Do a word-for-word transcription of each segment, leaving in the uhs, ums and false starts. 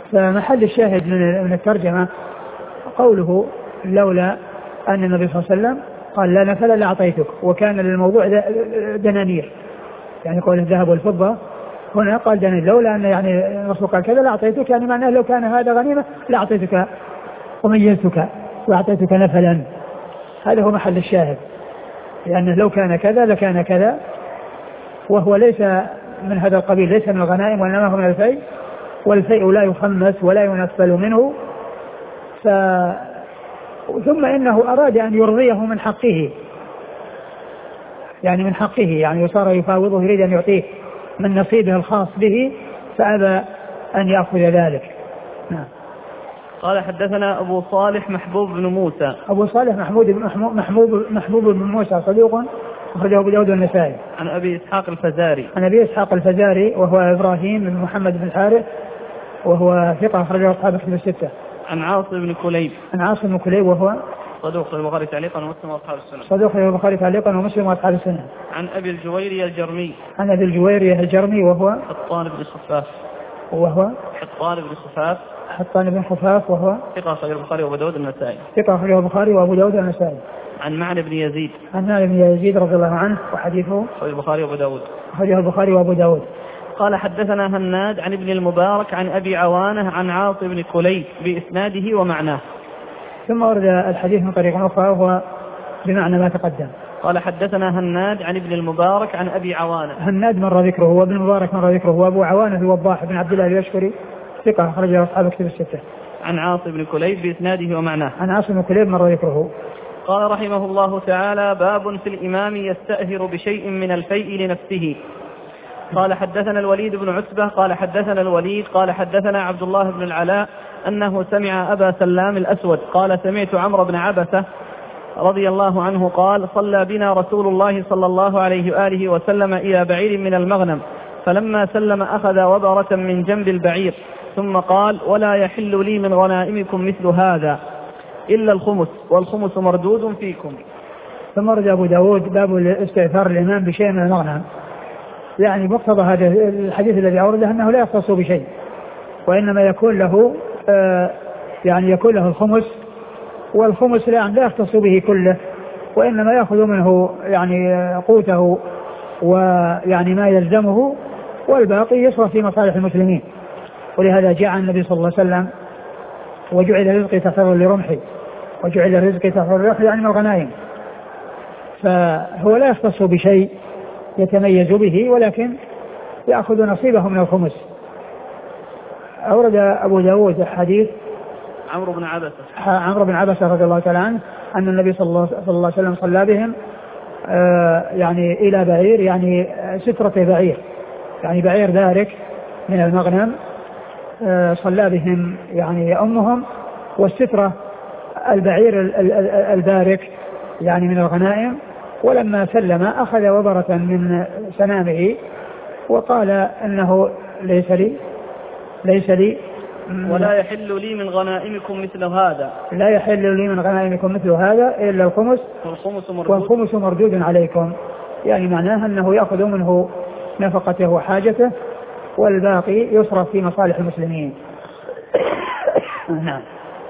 فمحل الشاهد من الترجمة قوله لولا أن النبي صلى الله عليه وسلم قال لا نفل لأعطيتك، وكان للموضوع دنانير، يعني قول الذهب والفضة، هنا قال دنانير، لولا أن يعني الرسول قال كذا لأعطيتك، يعني معناه لو كان هذا غنيمة لأعطيتك وميزتك وأعطيتك نفلا. هذا هو محل الشاهد، لأنه لو كان كذا لكان كذا، وهو ليس من هذا القبيل، ليس من الغنائم وإنما هو من الفيء، والفيء لا يخمس ولا ينفل منه. ف... ثم إنه أراد أن يرضيه من حقه، يعني من حقه، يعني يصار يفاوضه، يريد أن يعطيه من نصيبه الخاص به، فأبى أن يأخذ ذلك. نعم. قال حدثنا أبو صالح محبوب بن موسى. أبو صالح محمود محبوب محبوب بن موسى صديق أخرجه أبو داود والنسائي. عن أبي إسحاق الفزاري. عن أبي إسحاق الفزاري وهو إبراهيم بن محمد بن الحارث وهو ثقة أخرجه أصحاب الكتب الستة. عن عاصم بن كليب. عن عاصم بن كليب وهو صدوق البخاري تعليقا ومسلم وأصحاب السنن. صدوق البخاري تعليقا ومسلم وأصحاب السنن. عن أبي الجويري الجرمي. عن أبي الجويري الجرمي وهو حطان بن خفاف. وهو حطان بن خفاف. حطان بن خفاف وهو ثقة أخرجه البخاري وأبو داود والنسائي. ثقة أخرجه البخاري وأبو داود والنسائي. عن معن بن يزيد. عن معن بن يزيد رضي الله عنه وحديثه أخرجه البخاري وأبو داود. أخرجه البخاري وأبو داود. قال حدثنا هناد عن ابن المبارك عن أبي عوانة عن عاصم بن كليب بإسناده ومعناه. ثم ورد الحديث من طريق أخرى وهو بمعنى ما تقدم. قال حدثنا هناد عن ابن المبارك عن أبي عوانة. هناد مر ذكره وابن المبارك مر ذكره وأبو عوانة الوضاح بن عبد الله اليشكري ثقة أخرجه أصحاب الكتب الستة. عن عاصم بن كليب بإسناده ومعناه. عن عاصم بن كليب مر ذكره. قال رحمه الله تعالى: باب في الإمام يستأثر بشيء من الفيء لنفسه. قال حدثنا الوليد بن عتبة قال حدثنا الوليد قال حدثنا عبد الله بن العلاء أنه سمع أبا سلام الأسود قال سمعت عمرو بن عبسة رضي الله عنه قال: صلى بنا رسول الله صلى الله عليه وآله وسلم إلى بعير من المغنم، فلما سلم أخذ وبرة من جنب البعير، ثم قال: ولا يحل لي من غنائمكم مثل هذا إلا الخمس، والخمس مردود فيكم. ثم رجع أبو داود باب الاستئثار الإمام بشيء من المغنم، يعني مقتضى هذا الحديث الذي أورده أنه لا يختص بشيء، وإنما يكون له آه يعني يكون له الخمس، والخمس لا لا يختص به كله، وإنما يأخذ منه يعني قوته ويعني ما يلزمه، والباقي يصرف في مصالح المسلمين. ولهذا جاء النبي صلى الله عليه وسلم: وجعل رزقي تحر لرمحي، وجعل رزقي تحر لرمحي يعني من الغنائم. فهو لا يختص بشيء يتميز به، ولكن يأخذ نصيبه من الخمس. أورد أبو داود حديث عمرو بن عبسة عمرو بن عبسة رضي الله تعالى عنه أن النبي صلى الله, صلى الله عليه وسلم صلى بهم آه يعني إلى بعير، يعني سترة بعير، يعني بعير بارك من المغنم، آه صلى بهم يعني أمهم، والسترة البعير البارك يعني من الغنائم. ولما سلم أخذ وبرة من سنامه وقال أنه ليس لي ليس لي ولا يحل لي من غنائمكم مثل هذا لا يحل لي من غنائمكم مثل هذا إلا الخمس، والخمس مردود, والخمس مردود عليكم، يعني معناها أنه يأخذ منه نفقته وحاجته، والباقي يصرف في مصالح المسلمين. نعم.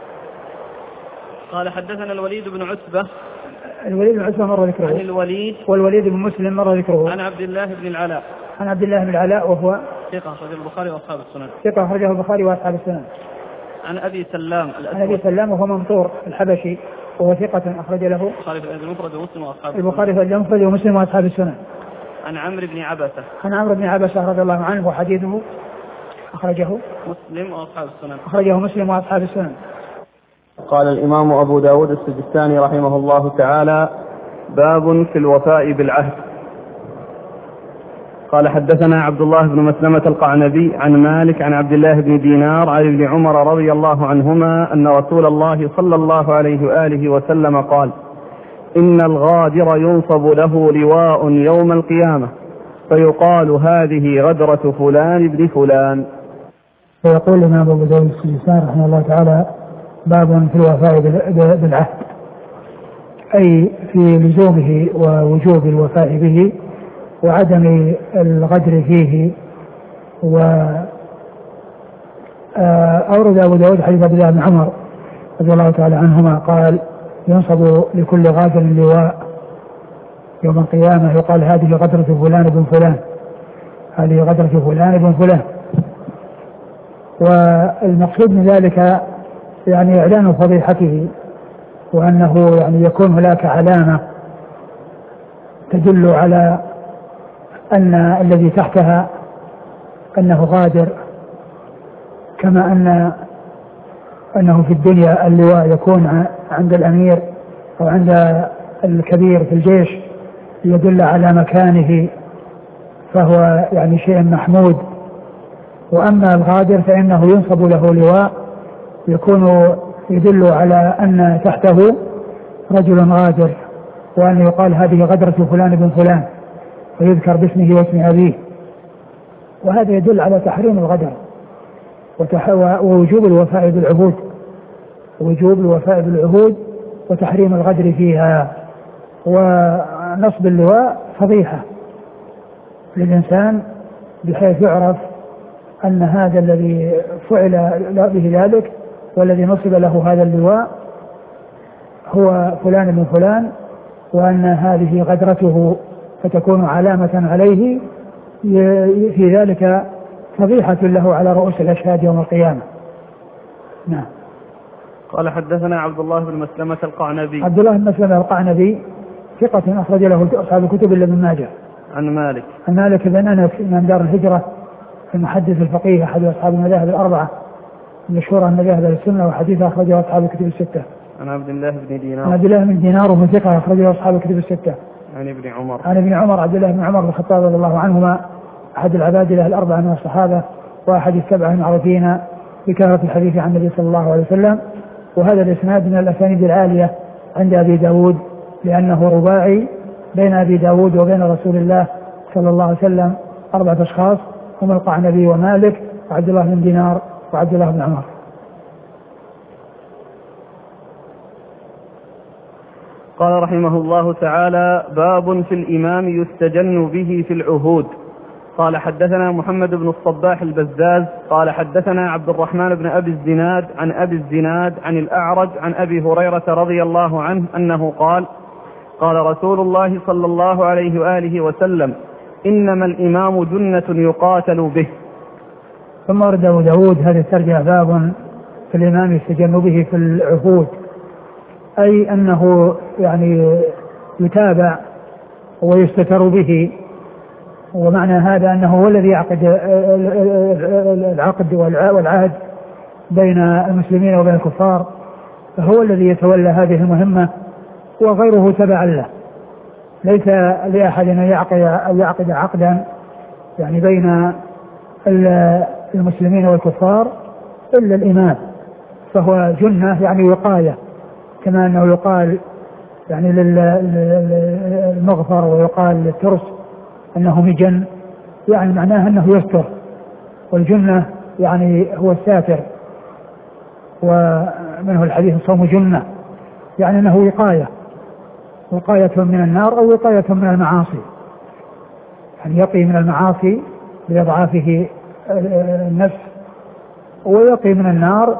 قال حدثنا الوليد بن عتبة. الوليد بن عتبة مر ذكره. عن الوليد والوليد بن مسلم مر ذكره. عن عبد الله بن العلاء. عن عبد الله بن العلاء وهو ثقة أخرجه البخاري وأصحاب السنن. ثقة أخرجه البخاري وأصحاب السنن. عن أبي سلام عن أبي سلام وهو ممطور الحبشي وهو ثقة أخرج له البخاري في المفرد ومسلم وأصحاب البخاري في المفرد ومسلم وأصحاب السنن. عن عمرو بن عبسة. عن عمرو بن عبسة رضي الله عنه وحديثه أخرجه مسلم وأصحاب السنن. أخرجه مسلم وأصحاب السنن. قال الإمام أبو داود السجستاني رحمه الله تعالى: باب في الوفاء بالعهد. قال حدثنا عبد الله بن مسلمة القعنبي عن مالك عن عبد الله بن دينار عن ابن عمر رضي الله عنهما أن رسول الله صلى الله عليه وآله وسلم قال: إن الغادر ينصب له لواء يوم القيامة فيقال هذه غدرة فلان ابن فلان. فيقول الإمام أبو داود السجستاني رحمه الله تعالى: باب في الوفاء بالعهد، أي في لزومه ووجوب الوفاء به وعدم الغدر فيه، أورد أبو داود حديث عبد الله بن عمر رضي الله تعالى عنهما قال ينصب لكل غادر لواء يوم القيامة يقال هذه غدرة فلان بن فلان، هذه غدرة فلان بن فلان. والمقصود من ذلك يعني إعلان فضيحته، وأنه يعني يكون هناك علامة تدل على أن الذي تحتها أنه غادر، كما أن أنه في الدنيا اللواء يكون عند الأمير أو عند الكبير في الجيش يدل على مكانه، فهو يعني شيء محمود. وأما الغادر فإنه ينصب له لواء يكون يدل على أن تحته رجل غادر، وأن يقال هذه غدرة فلان بن فلان ويذكر باسمه واسم أبيه. وهذا يدل على تحريم الغدر ووجوب الوفاء بالعهود ووجوب الوفاء بالعهود وتحريم الغدر فيها. ونصب اللواء فضيحة للإنسان بحيث يعرف أن هذا الذي فعل به ذلك والذي نصب له هذا اللواء هو فلان من فلان، وأن هذه غدرته فتكون علامة عليه في ذلك فضيحة له على رؤوس الأشهاد يوم القيامة. نعم. قال حدثنا عبد الله بن مسلمة القعنبي. عبد الله بن مسلمة القعنبي ثقة أخرج له أصحاب الكتب إلا ابن ماجه. عن مالك. عن مالك بن أنس من دار الهجرة المحدث الفقيه أحد أصحاب المذاهب الأربعة مشهورة من مذاهب السنة، وحديثه أخرجه أصحاب الكتب الستة. عن عبد الله بن دينار. عن عبد الله بن دينار ومن ثقة أخرجه أصحاب الكتب الستة. عن ابن عمر. عن ابن عمر عبد الله بن عمر بن الخطاب رضي الله عنهما أحد العبادلة الأربعة من الصحابة وأحد السبعة المعروفين بكثرة الحديث عن النبي صلى الله عليه وسلم. وهذا الإسناد من الأسانيد العالية عند أبي داود، لأنه رباعي بين أبي داود وبين رسول الله صلى الله عليه وسلم أربعة أشخاص هم القعنبي ومالك وعبد الله بن دينار وعبد الله بن عمر. قال رحمه الله تعالى: باب في الإمام يستجن به في العهود. قال حدثنا محمد بن الصباح البزاز قال حدثنا عبد الرحمن بن أبي الزناد عن أبي الزناد عن الأعرج عن أبي هريرة رضي الله عنه أنه قال: قال رسول الله صلى الله عليه وآله وسلم: إنما الإمام جنة يقاتل به. ثم ورد أبو داود هذا الترجمة: باب في الإمام يستجن به في العهود، أي أنه يعني يتابع ويستتر به. ومعنى هذا أنه هو الذي يعقد العقد والعهد بين المسلمين وبين الكفار، فهو الذي يتولى هذه المهمة وغيره تبع له. ليس لأحد أن يعقد عقدا يعني بين المسلمين والكفار إلا الإمام، فهو جنة يعني وقاية، كما أنه يقال يعني للمغفر ويقال للترس أنه مجن، يعني معناه أنه يستر، والجنة يعني هو الساتر، ومنه الحديث: الصوم جنة، يعني أنه وقاية، وقاية من النار أو وقاية من المعاصي، يعني يقي من المعاصي بإضعافه النفس، ويقي من النار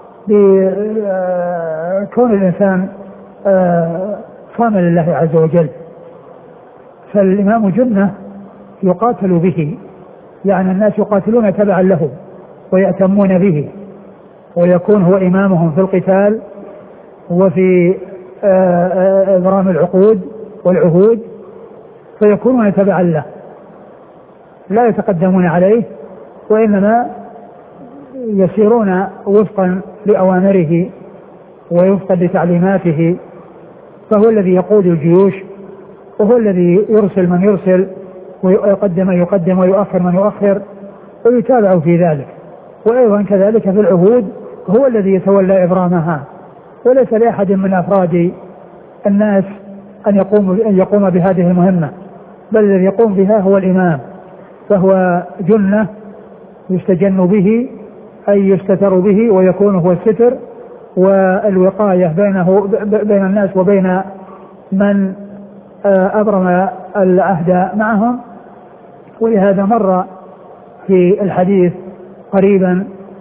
بكون الإنسان صامل لله عز وجل. فالإمام جنة يقاتل به، يعني الناس يقاتلون تبعا له ويأتمون به، ويكون هو إمامهم في القتال وفي إبرام العقود والعهود، فيكونون تبعا له لا يتقدمون عليه، وإنما يسيرون وفقا لأوامره ووفقا لتعليماته. فهو الذي يقود الجيوش، وهو الذي يرسل من يرسل ويقدم من يقدم ويؤخر من يؤخر، ويتابع في ذلك. وأيضا كذلك في العهود هو الذي يتولى إبرامها، وليس لأحد من أفراد الناس أن يقوم أن يقوم بهذه المهمة، بل الذي يقوم بها هو الإمام. فهو جنة يستجن به، أي يستتر به ويكون هو الستر والوقاية بينه بين الناس وبين من أبرم العهد معهم. ولهذا مر في الحديث قريبا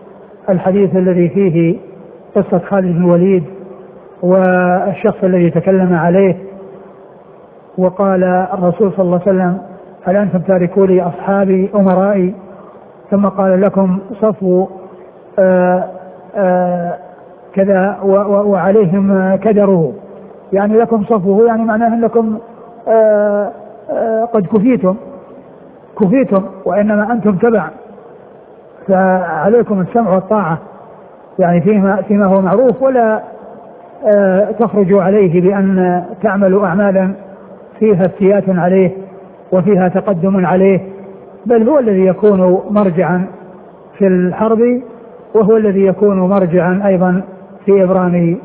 الحديث الذي فيه قصة خالد بن الوليد والشخص الذي تكلم عليه وقال الرسول صلى الله عليه وسلم هل أنتم تاركوا لي أصحابي أمرائي، ثم قال لكم صفوا آآ آآ كذا وعليهم كدره، يعني لكم صفوه، يعني معناه أنكم آآ آآ قد كفيتم كفيتم وإنما أنتم تبع، فعليكم السمع والطاعة يعني فيما, فيما هو معروف، ولا تخرجوا عليه بأن تعملوا أعمالا فيها افتيات عليه وفيها تقدم عليه، بل هو الذي يكون مرجعا في الحرب، وهو الذي يكون مرجعا أيضا في إبرام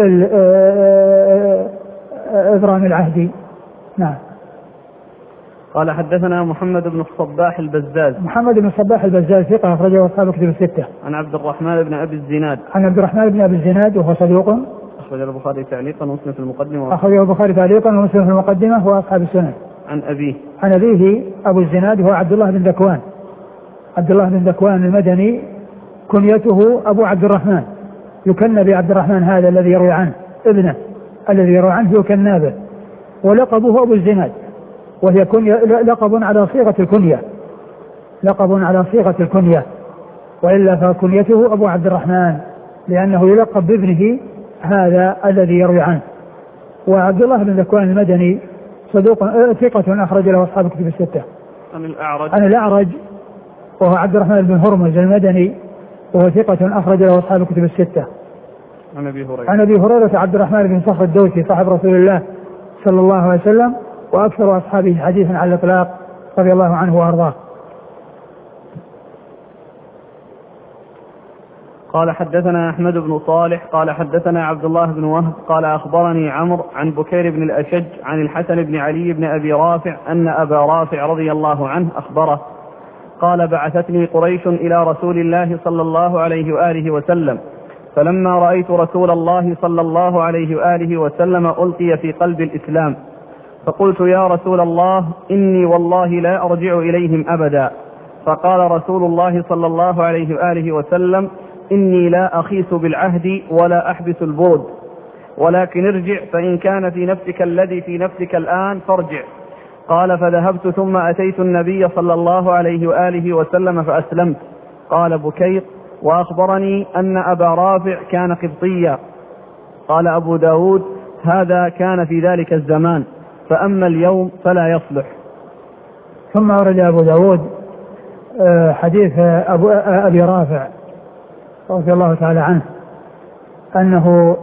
إبرام العهد. نعم. قال حدثنا محمد بن الصباح البزاز. محمد بن الصباح البزاز ثقة أخرجه أصحاب كتب الستة. عن عبد الرحمن بن أبي الزناد. عن عبد الرحمن بن أبي الزناد وهو صدوق أخرج البخاري تعليقا ومسلم في المقدمة. أخرجه البخاري تعليقا ومسلم في المقدمة وأصحاب السنن. عن أبيه. عن أبيه أبو الزناد هو عبد الله بن ذكوان. عبد الله بن ذكوان المدني كنيته أبو عبد الرحمن، يكنى بعبد الرحمن هذا الذي يروي عنه ابنه الذي يروي عنه يكنى به، ولقبه أبو الزناد، وهي كنية لقب على صيغة الكنية، لقب على صيغة الكنية، وإلا فكنيته أبو عبد الرحمن لأنه يلقب بابنه هذا الذي يروي عنه. وعبد الله بن ذكوان المدني صدوق ثقة أخرج له أصحاب كتب الستة. عن الأعرج. عن الأعرج وهو عبد الرحمن بن هرمز المدني وهو ثقة أخرج له أصحاب كتب الستة. عن أبي هريرة. عن أبي هريرة عبد الرحمن بن صخر الدوسي صاحب رسول الله صلى الله عليه وسلم وأكثر أصحابه حديثا على الإطلاق رضي الله عنه وأرضاه. قال حدثنا أحمد بن صالح قال حدثنا عبد الله بن وهب قال أخبرني عمرو عن بكير بن الأشج عن الحسن بن علي بن أبي رافع أن أبا رافع رضي الله عنه أخبره قال بعثتني قريش إلى رسول الله صلى الله عليه وآله وسلم، فلما رأيت رسول الله صلى الله عليه وآله وسلم ألقي في قلب الإسلام، فقلت يا رسول الله إني والله لا أرجع إليهم أبدا، فقال رسول الله صلى الله عليه وآله وسلم إني لا أخيس بالعهد ولا أحبس البرد، ولكن ارجع فإن كان في نفسك الذي في نفسك الآن فارجع. قال فذهبت ثم أتيت النبي صلى الله عليه وآله وسلم فأسلمت. قال بكير وأخبرني أن أبا رافع كان قبطيا. قال أبو داود هذا كان في ذلك الزمان، فأما اليوم فلا يصلح. ثم أورد أبو داود حديث أبو أبي رافع رضي الله تعالى عنه أنه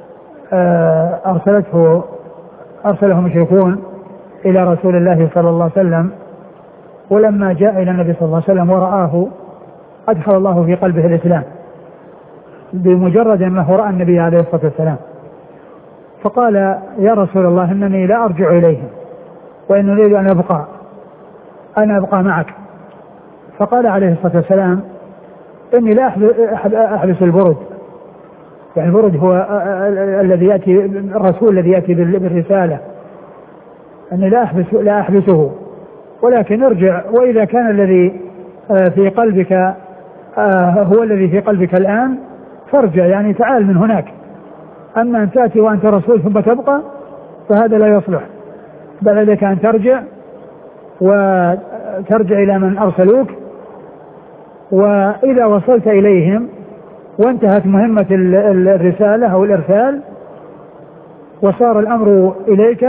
أرسلته أرسله مشركون إلى رسول الله صلى الله عليه وسلم، ولما جاء إلى النبي صلى الله عليه وسلم ورآه أدخل الله في قلبه الإسلام بمجرد أنه رأى النبي عليه الصلاة والسلام، فقال يا رسول الله إنني لا أرجع إليهم وإن أريد أن أبقى أنا أبقى معك. فقال عليه الصلاة والسلام إني لا أحبس البرد، يعني البرد هو الذي يأتي الرسول الذي يأتي بالرسالة، أني لا أحبس لا أحبسه، ولكن ارجع وإذا كان الذي في قلبك هو الذي في قلبك الآن فارجع، يعني تعال من هناك. أما أن تأتي وأنت رسول ثم تبقى فهذا لا يصلح، بل عليك أن ترجع وترجع إلى من أرسلوك، وإذا وصلت إليهم وانتهت مهمة الرسالة أو الإرسال وصار الأمر إليك،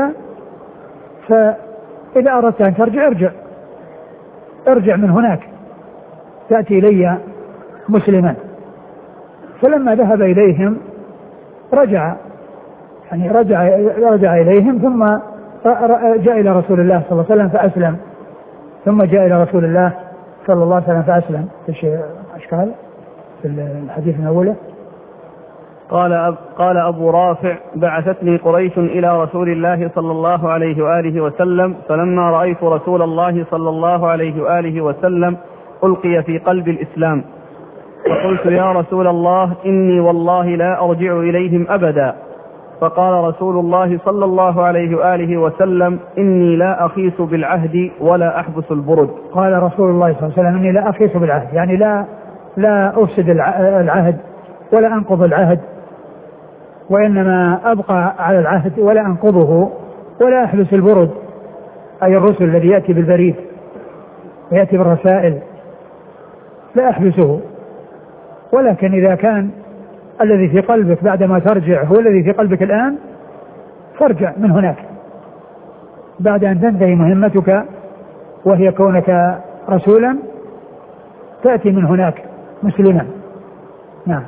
فإذا أردت أن ترجع ارجع ارجع من هناك تأتي إلي مسلما. فلما ذهب إليهم رجع يعني رجع رجع إليهم ثم جاء إلى رسول الله صلى الله عليه وسلم فأسلم، ثم جاء إلى رسول الله صلى الله عليه وسلم فأسلم. ايش أشكال في الحديث من أوله؟ قال أب قال أبو رافع بعثتني قريش إلى رسول الله صلى الله عليه وآله وسلم، فلما رأيت رسول الله صلى الله عليه وآله وسلم ألقي في قلب الإسلام، فقلت يا رسول الله إني والله لا أرجع إليهم أبدا، فقال رسول الله صلى الله عليه وآله وسلم إني لا أخيس بالعهد ولا أحبس البرد. قال رسول الله صلى الله عليه وسلم إني لا أخيس بالعهد، يعني لا لا أفسد العهد ولا أنقض العهد، وإنما أبقى على العهد ولا أنقضه ولا أحبس البرد، أي الرسل الذي يأتي بالبريد ويأتي بالرسائل لا أحبسه. ولكن إذا كان الذي في قلبك بعدما ترجع هو الذي في قلبك الآن فارجع من هناك بعد أن تنتهي مهمتك وهي كونك رسولا، تأتي من هناك مسلما. نعم.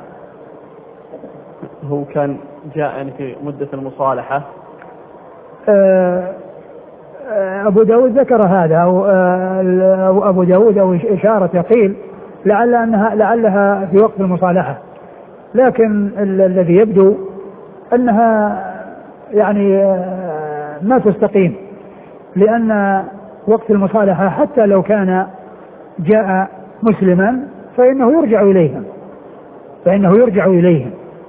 هو كان جاء يعني في مدة المصالحة. أبو داود ذكر هذا أو أبو داود أو إشارة قيل لعل أنها لعلها في وقت المصالحة، لكن الذي يبدو أنها يعني ما تستقيم، لأن وقت المصالحة حتى لو كان جاء مسلما فإنه يرجع إليهم فإنه يرجع إليهم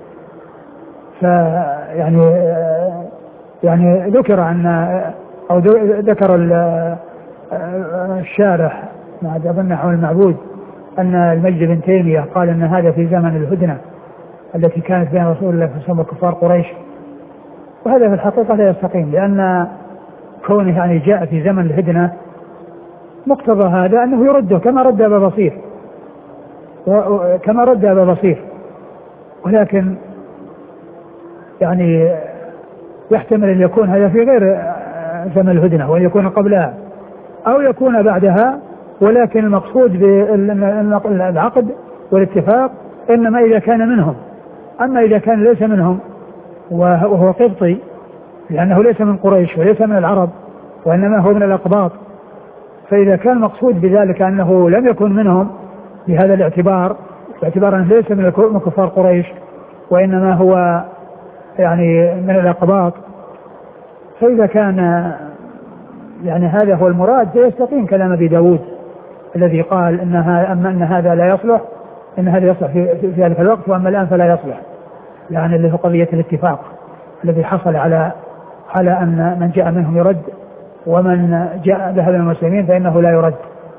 فيعني يعني ذكر أن أو ذكر الشارح ما أظن نحو المعبود أن المجد بن تيمية قال أن هذا في زمن الهدنة التي كانت بين رسول الله صلى الله عليه وسلم وكفار قريش، وهذا في الحقيقة لا يستقيم، لأن كونه يعني جاء في زمن الهدنة مقتضى هذا أنه يرده كما رد أبا بصير كما رد أبا بصير ولكن يعني يحتمل أن يكون هذا في غير زمن الهدنة وأن يكون قبلها أو يكون بعدها، ولكن المقصود بالعقد والاتفاق إنما إذا كان منهم. أما إذا كان ليس منهم وهو قبطي لأنه ليس من قريش وليس من العرب وإنما هو من الأقباط، فإذا كان المقصود بذلك أنه لم يكن منهم بهذا الاعتبار باعتبار أنه ليس من كفار قريش وإنما هو يعني من الأقباط، فإذا كان يعني هذا هو المراد فيستقيم كلام أبي داود الذي قال إنها أما أن هذا لا يصلح إن هذا يصلح في, في ذلك الوقت وأما الآن فلا يصلح، يعني اللي هو قضية الاتفاق الذي حصل على على أن من جاء منهم يرد ومن جاء ذهب من المسلمين فإنه لا يرد.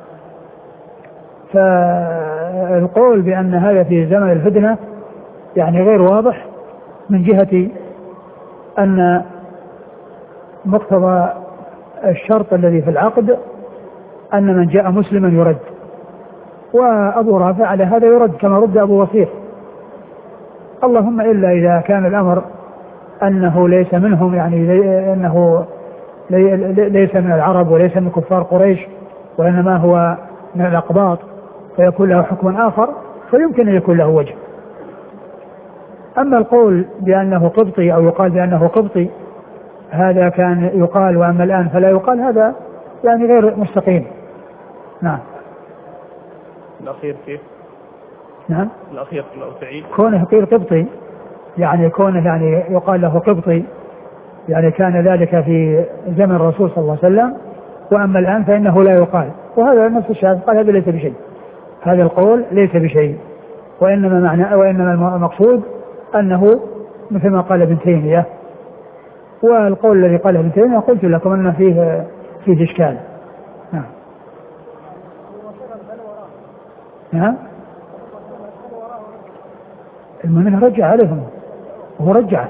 فالقول بأن هذا في زمن الهدنة يعني غير واضح من جهة أن مقتضى الشرط الذي في العقد أن من جاء مسلما يرد، وأبو رافع على هذا يرد كما رد أبو بصير، اللهم إلا إذا كان الأمر أنه ليس منهم يعني أنه ليس من العرب وليس من كفار قريش وإنما هو من الأقباط فيكون له حكم آخر فيمكن أن يكون له وجه. أما القول بأنه قبطي أو يقال بأنه قبطي هذا كان يقال وأما الآن فلا يقال، هذا يعني غير مستقيم. نعم. الأخير كيف؟ نعم. الأخير لو تعيد. كونه قيل قبطي يعني كونه يعني يقال له قبطي يعني كان ذلك في زمن الرسول صلى الله عليه وسلم وأما الآن فإنه لا يقال، وهذا نفس الشافعي قال هذا ليس بشيء، هذا القول ليس بشيء، وإنما معنى وإنما المقصود أنه مثل ما قال ابن تيمية، والقول الذي قاله ابن تيمية قلت لكم أنه فيه فيه إشكال. نعم. نعم. المؤمن رجع عليهم وهو رجع.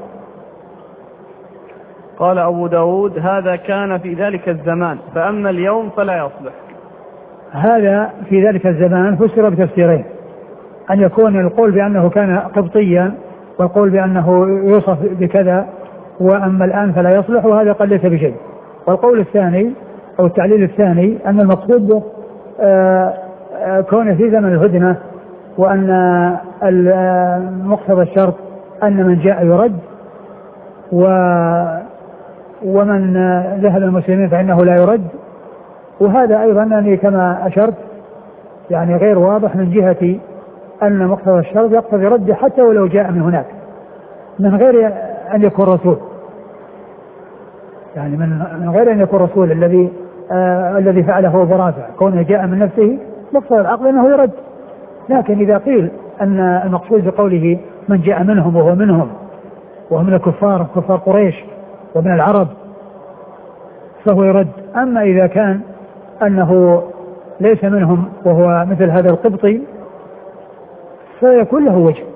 قال أبو داود هذا كان في ذلك الزمان فأما اليوم فلا يصلح. هذا في ذلك الزمان فسر بتفسيرين، أن يكون القول بأنه كان قبطيا والقول بأنه يوصف بكذا وأما الآن فلا يصلح، وهذا قد ليس بشيء. والقول الثاني أو التعليل الثاني أن المقصود كونه في زمن الهدنة وأن مقتضى الشرط أن من جاء يرد و ومن ذهب المسلمين فإنه لا يرد، وهذا أيضا يعني كما أشرت يعني غير واضح من جهة أن مقتضى الشرط يقتضي رد حتى ولو جاء من هناك من غير أن يكون رسول، يعني من غير أن يكون رسول الذي آه الذي فعله أبو رافع كونه جاء من نفسه مقتضى العقل أنه يرد. لكن إذا قيل أن المقصود بقوله من جاء منهم وهو منهم وهو من الكفار كفار قريش ومن العرب فهو يرد. أما إذا كان أنه ليس منهم وهو مثل هذا القبطي فيكون له وجه.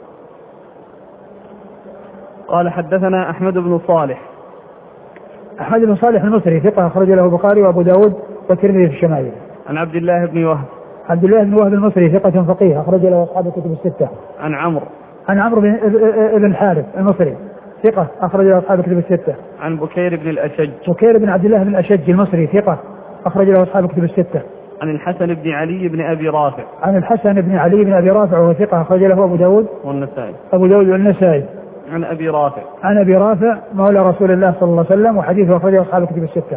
قال حدثنا أحمد بن صالح. أحمد بن صالح المصري ثقة أخرج له البخاري وأبو داود والترمذي في الشمائل. عن عبد الله بن وهب. عبد الله بن وهب المصري ثقة فقيه أخرج له أصحاب الكتب الستة. عن عمرو. عن عمرو بن ابن الحارث المصري ثقة أخرج له أصحاب الكتب الستة. عن بكير بن الأشج. بكير بن عبد الله بن الأشج المصري ثقة أخرج له أصحاب الكتب الستة. عن الحسن بن علي بن أبي رافع. عن الحسن بن علي بن أبي رافع وهو ثقة أخرج له أبو داود والنسائي. أبو داود والنسائي. عن أبي رافع. عن أبي رافع مولى رسول الله صلى الله عليه وسلم وحديثه أخرجه أصحاب الكتب الستة.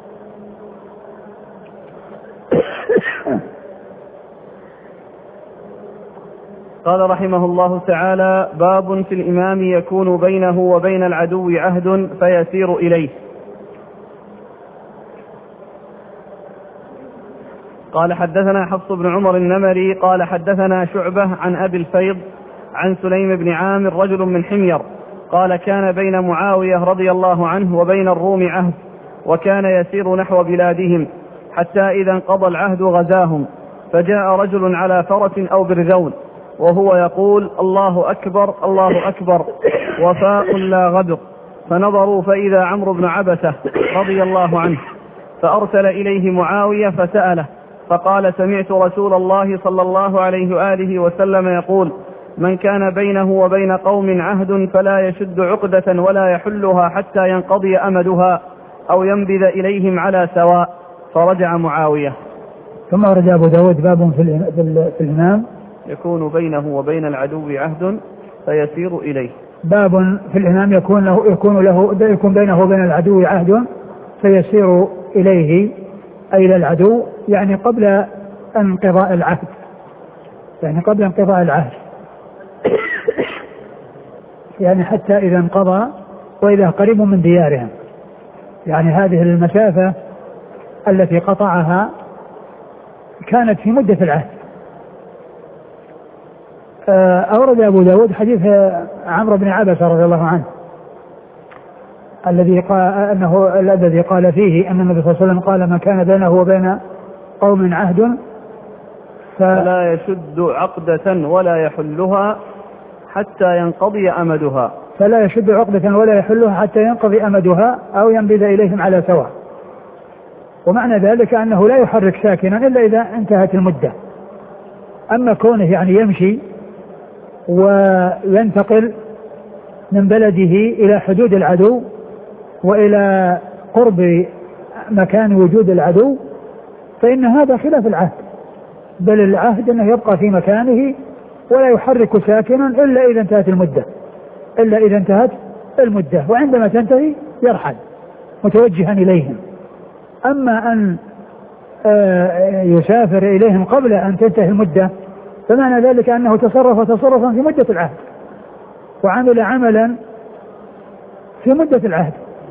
قال رحمه الله تعالى: باب في الإمام يكون بينه وبين العدو عهد فيسير إليه. قال حدثنا حفص بن عمر النمري قال حدثنا شعبة عن أبي الفيض عن سليم بن عامر رجل من حمير قال: كان بين معاوية رضي الله عنه وبين الروم عهد، وكان يسير نحو بلادهم، حتى إذا انقضى العهد غزاهم، فجاء رجل على فرس أو برذون وهو يقول: الله أكبر الله أكبر، وفاء لا غدر، فنظروا فإذا عمرو بن عبسة رضي الله عنه، فأرسل إليه معاوية فسأله فقال: سمعت رسول الله صلى الله عليه وآله وسلم يقول: من كان بينه وبين قوم عهد فلا يشد عقدة ولا يحلها حتى ينقضي أمدها أو ينبذ إليهم على سواء. فرجع معاوية. ثم ورد أبو داود باب في الإمام يكون بينه وبين العدو عهد فيسير إليه. باب في الإمام يكون له يكون له يكون بينه وبين العدو عهد فيسير إليه، أي إلى العدو، يعني قبل انقضاء العهد، يعني قبل انقضاء العهد يعني حتى إذا انقضى وإذا قريب من ديارهم، يعني هذه المسافة التي قطعها كانت في مدة العهد. أورد أبو داود حديث عمرو بن عبسة رضي الله عنه الذي قال أنه الذي قال فيه أن النبي صلى الله عليه وسلم قال: من كان بينه وبين قوم عهد فلا يشد عقدة ولا يحلها حتى ينقضي أمدها. فلا يشد عقدة ولا يحلها حتى ينقضي أمدها أو ينبذ إليهم على سواء. ومعنى ذلك أنه لا يحرك ساكنا إلا إذا انتهت المدة. أما كونه يعني يمشي وينتقل من بلده إلى حدود العدو وإلى قرب مكان وجود العدو، فإن هذا خلاف العهد، بل العهد أنه يبقى في مكانه ولا يحرك ساكنا إلا إذا انتهت المدة إلا إذا انتهت المدة وعندما تنتهي يرحل متوجها إليهم. أما أن يسافر إليهم قبل أن تنتهي المدة فمعنى ذلك أنه تصرف تصرفا في مدة العهد وعمل عملا في مدة العهد.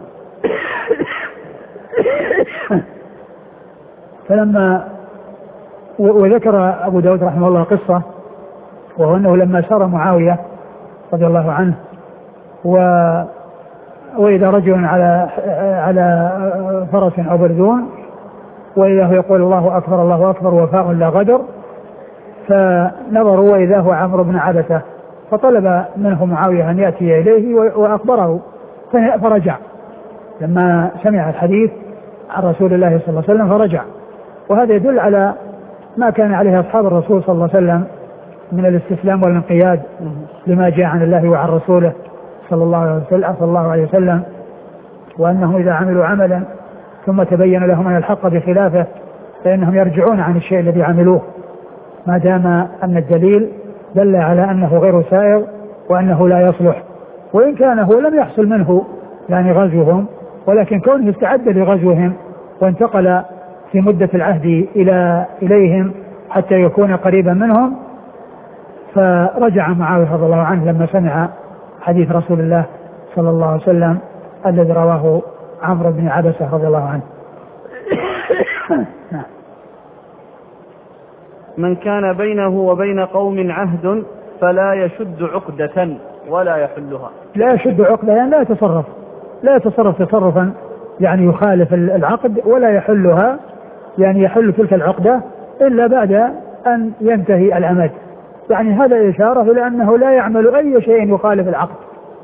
فلما وذكر أبو داود رحمه الله قصة، وهو أنه لما سار معاوية رضي الله عنه و وإذا رجل على على فرس أو برذون وإذا هو يقول: الله أكبر الله أكبر، وفاء لا غدر، فنظروا وإذا هو عمرو بن عبسة، فطلب منه معاوية أن يأتي إليه وأخبره، فرجع لما سمع الحديث عن رسول الله صلى الله عليه وسلم فرجع. وهذا يدل على ما كان عليه أصحاب الرسول صلى الله عليه وسلم من الاستسلام والانقياد لما جاء عن الله وعن رسوله صلى الله عليه وسلم, صلى الله عليه وسلم وأنهم إذا عملوا عملا ثم تبين لهم أن الحق بخلافه فإنهم يرجعون عن الشيء الذي عملوه ما دام أن الدليل دل على أنه غير سائغ وأنه لا يصلح. وإن كان هو لم يحصل منه يعني غزوهم، ولكن كونه استعد لغزوهم وانتقل في مدة العهد إلى إليهم حتى يكون قريبا منهم، فرجع معاوية رضي الله عنه لما سمع حديث رسول الله صلى الله عليه وسلم الذي رواه عمرو بن عبسة رضي الله عنه. من كان بينه وبين قوم عهد فلا يشد عقدة ولا يحلها. لا يشد عقدة يعني لا يتصرف لا يتصرف تصرفا يعني يخالف العقد، ولا يحلها يعني يحل تلك العقدة إلا بعد أن ينتهي الأمد، يعني هذا إشارة إلى أنه لا يعمل أي شيء يخالف العقد.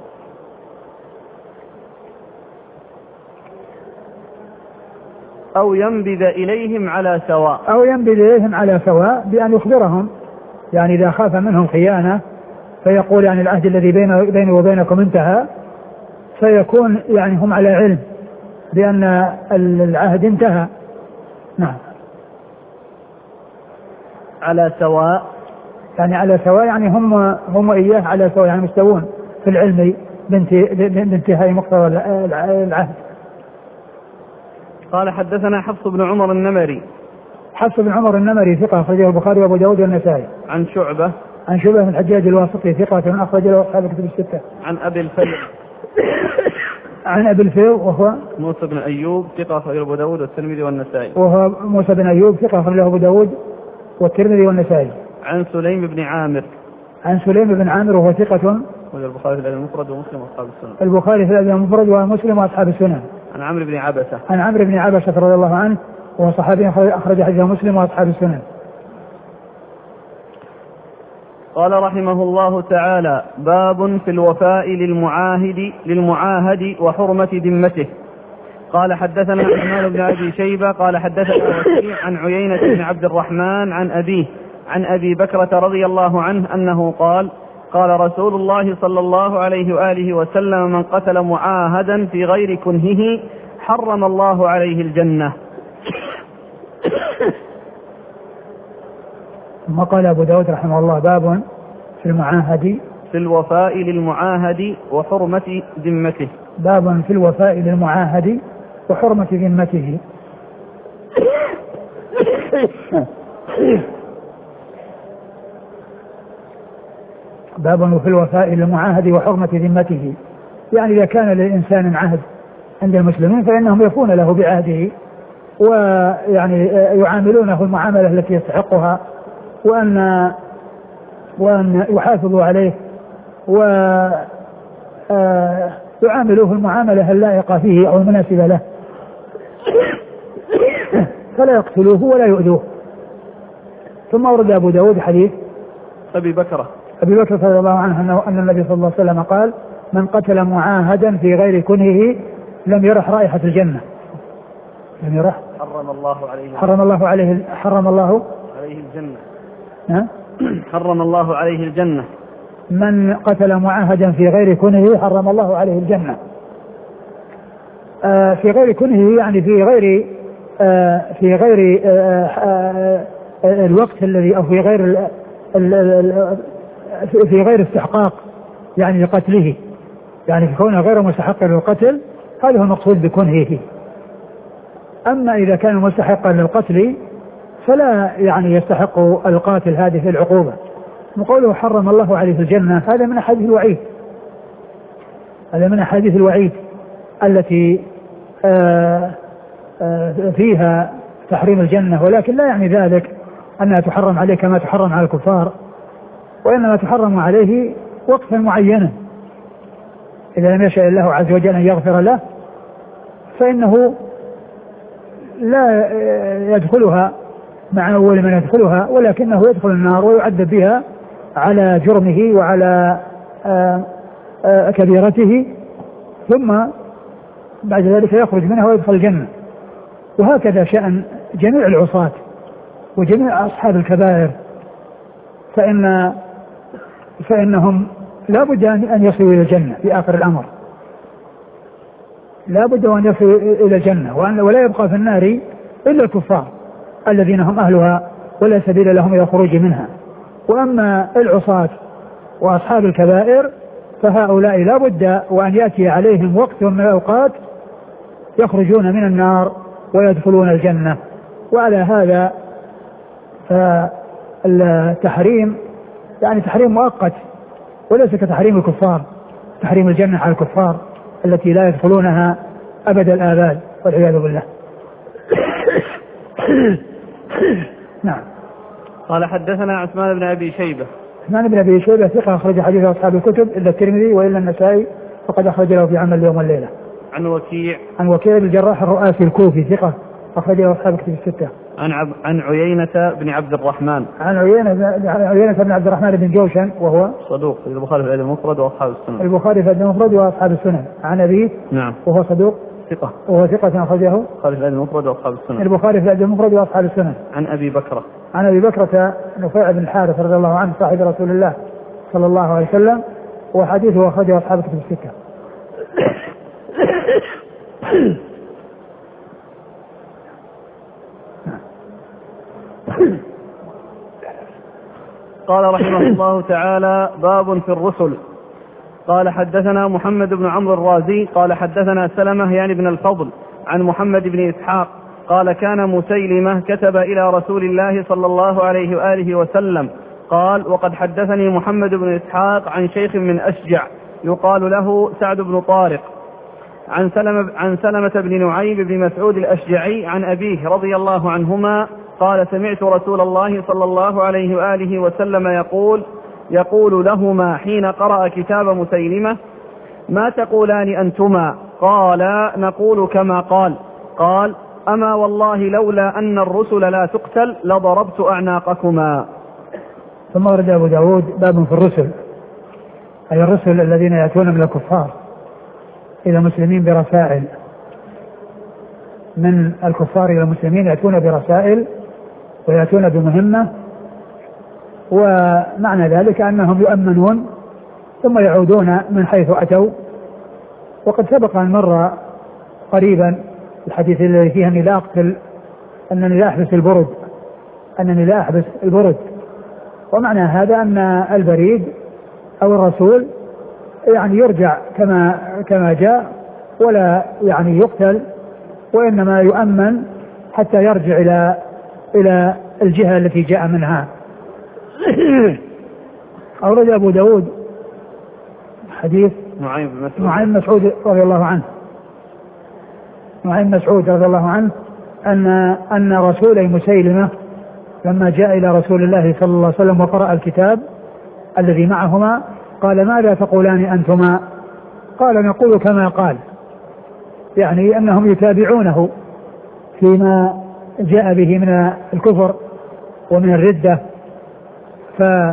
أو ينبذ إليهم على سواء أو ينبذ إليهم على سواء بأن يخبرهم، يعني إذا خاف منهم خيانة فيقول يعني العهد الذي بيني وبينكم انتهى، فيكون يعني هم على علم بأن العهد انتهى. نعم. على سواء يعني على سواء يعني هم هم إياه على سواء، يعني مستوون في العلم بانتهاء مقتضى العهد. قال حدثنا حفص بن عمر النمري. حفص بن عمر النمري ثقة أخرجه البخاري وأبو داود والنسائي. عن شعبة. عن شعبة بن الحجاج الواسطي ثقة من أخرج له أصحاب الكتب الستة. عن أبي الفيض. عن أبي الفيض وهو موسى بن أيوب ثقة أخرجه أبو داود والترمذي والنسائي. وهو موسى بن أيوب ثقة أخرجه أبو داود والترمذي والنسائي. عن سليم بن عامر. عن سليم بن عامر وهو ثقة. البخاري في الأدب المفرد ومسلم وأصحاب السنن. البخاري في الأدب المفرد ومسلم وأصحاب السنن. عن عمرو بن عبسة. عن عمرو بن عبسة رضي الله عنه وهو صحابي أخرج حديثه مسلم وأصحاب السنن. قال رحمه الله تعالى: باب في الوفاء للمعاهد للمعاهد وحرمة ذمته. قال حدثنا عثمان بن أبي شيبة قال حدثنا وكيع عن عيينة بن عبد الرحمن عن أبيه عن أبي بكرة رضي الله عنه أنه قال: قال رسول الله صلى الله عليه وآله وسلم: من قتل معاهدا في غير كنهه حرم الله عليه الجنة. ثم قال أبو داود رحمه الله: باب في المعاهد في الوفاء للمعاهد وحرمة ذمته. باب في الوفاء للمعاهد وحرمة ذمته. باب في الوفاء للمعاهد وحرمة ذمته، يعني إذا كان للإنسان عهد عند المسلمين فإنهم يفون له بعهده ويعني يعاملونه المعاملة التي يستحقها، وأن وأن يحافظوا عليه ويعاملوه المعاملة اللائقة فيه أو المناسبة له، فلا يقتلوه ولا يؤذوه. ثم ورد أبو داود حديث أبي بكرة أبي بكر رضي الله عنه أن النبي صلى الله عليه وسلم قال: من قتل معاهدا في غير كنهه لم يرح رائحة الجنة. لم يرح حرم الله عليه حرم الله عليه حرم الله عليه الجنة. ها؟ حرم الله عليه الجنة. من قتل معاهدا في غير كنهه حرم الله عليه الجنة. آه في غير كنهه يعني في غير آه في غير آه آه الوقت الذي أو في غير ال ال ال في غير استحقاق يعني لقتله، يعني في كونه غير مستحق للقتل، هذا هو المقصود بكنهه. أما إذا كان مستحقا للقتل فلا يعني يستحق القاتل هذه العقوبة. وقوله حرم الله عليه الجنة هذا من أحاديث الوعيد، هذا من أحاديث الوعيد التي آآ آآ فيها تحريم الجنة، ولكن لا يعني ذلك أنها تحرم عليه كما تحرم على الكفار، وإنما تحرم عليه وقتا معينا. إذا لم يشاء الله عز وجل أن يغفر له فإنه لا يدخلها مع أول من يدخلها، ولكنه يدخل النار ويعذب بها على جرمه وعلى آآ آآ كبيرته، ثم بعد ذلك يخرج منها ويدخل الجنة. وهكذا شأن جميع العصاة وجميع أصحاب الكبائر، فإن فإنهم لا بد أن يصلوا إلى الجنة في آخر الأمر، لا بد أن يصلوا إلى الجنة، ولا يبقى في النار إلا الكفار الذين هم أهلها ولا سبيل لهم إلى الخروج منها. وأما العصاة وأصحاب الكبائر فهؤلاء لا بد وأن يأتي عليهم وقت من الأوقات يخرجون من النار ويدخلون الجنة. وعلى هذا فالتحريم يعني تحريم مؤقت وليس كتحريم الكفار، تحريم الجنة على الكفار التي لا يدخلونها أبد الآباد والعياذ بالله. نعم. قال حدثنا عثمان بن أبي شيبة. عثمان بن أبي شيبة ثقة أخرج حديث أصحاب الكتب إلا الترمذي وإلا النسائي فقد أخرج له في عمل اليوم والليلة. عن وكيع. عن وكيع بن الجراح الرؤاسي الكوفي ثقة أخرجه أصحاب الكتب الستة. عن عب... عن عيينة بن عبد الرحمن. عن عيينة عيينة بن عبد الرحمن بن جوشن وهو صدوق في البخاري في الأدب المفرد وأصحاب السنن. البخاري في الأدب المفرد وأصحاب السنن. عن أبيه نعم وهو صدوق ثقة وهو ثقة أخرجه البخاري في الأدب المفرد وأصحاب السنن. البخاري في الأدب المفرد وأصحاب السنن. عن أبي بكرة عن أبي بكرة نفيع بن الحارث رضي الله عنه صاحب رسول الله صلى الله عليه وسلم وحديثه أخرجه أصحاب الكتب الستة. قال رحمه الله تعالى باب في الرسل. قال حدثنا محمد بن عمرو الرازي قال حدثنا سلمة يعني بن الفضل عن محمد بن إسحاق قال كان مسيلمة كتب إلى رسول الله صلى الله عليه وآله وسلم قال وقد حدثني محمد بن إسحاق عن شيخ من أشجع يقال له سعد بن طارق عن سلمة, عن سلمة بن نعيم بن مسعود الأشجعي عن أبيه رضي الله عنهما قال سمعت رسول الله صلى الله عليه وآله وسلم يقول يقول لهما حين قرأ كتاب مسيلمة ما تقولان أنتما؟ قال نقول كما قال. قال أما والله لولا أن الرسل لا تقتل لضربت أعناقكما. ثم ورد أبو داود باب في الرسل أي الرسل الذين يأتون من الكفار إلى المسلمين برسائل من الكفار إلى المسلمين يأتون برسائل ويأتون بمهمة ومعنى ذلك أنهم يؤمنون ثم يعودون من حيث أتوا. وقد سبق أن مر قريبا الحديث الذي فيه أني لا أقتل أنني لا أحبس البرد أنني لا أحبس البرد ومعنى هذا أن البريد أو الرسول يعني يرجع كما كما جاء ولا يعني يقتل وإنما يؤمن حتى يرجع إلى إلى الجهة التي جاء منها. أورد أبو داود حديث نعيم بن مسعود نعيم مسعود رضي الله عنه نعيم مسعود رضي الله عنه أن أن رسولي مسيلمة لما جاء إلى رسول الله صلى الله عليه وسلم وقرأ الكتاب الذي معهما قال ماذا تقولان أنتما؟ قال نقول كما قال يعني أنهم يتابعونه فيما جاء به من الكفر ومن الردة. فقال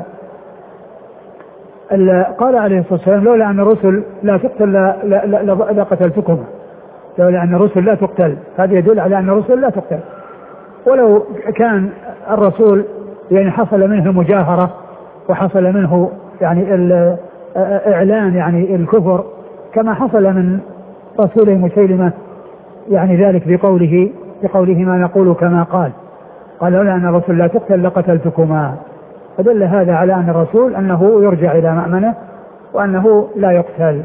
عليه الصلاة والسلام لولا أن الرسل لا تقتل لقتلتكم لولا أن الرسل لا تقتل. هذا يدل على أن الرسل لا تقتل ولو كان الرسول يعني حصل منه مجاهرة وحصل منه يعني إعلان يعني الكفر كما حصل من رسول مسيلمة يعني ذلك بقوله بقوله ما نقول كما قال قال لولا أن الرسول لا تقتل لقتلتكما. فدل هذا على أن الرسول أنه يرجع إلى مأمنه وأنه لا يقتل.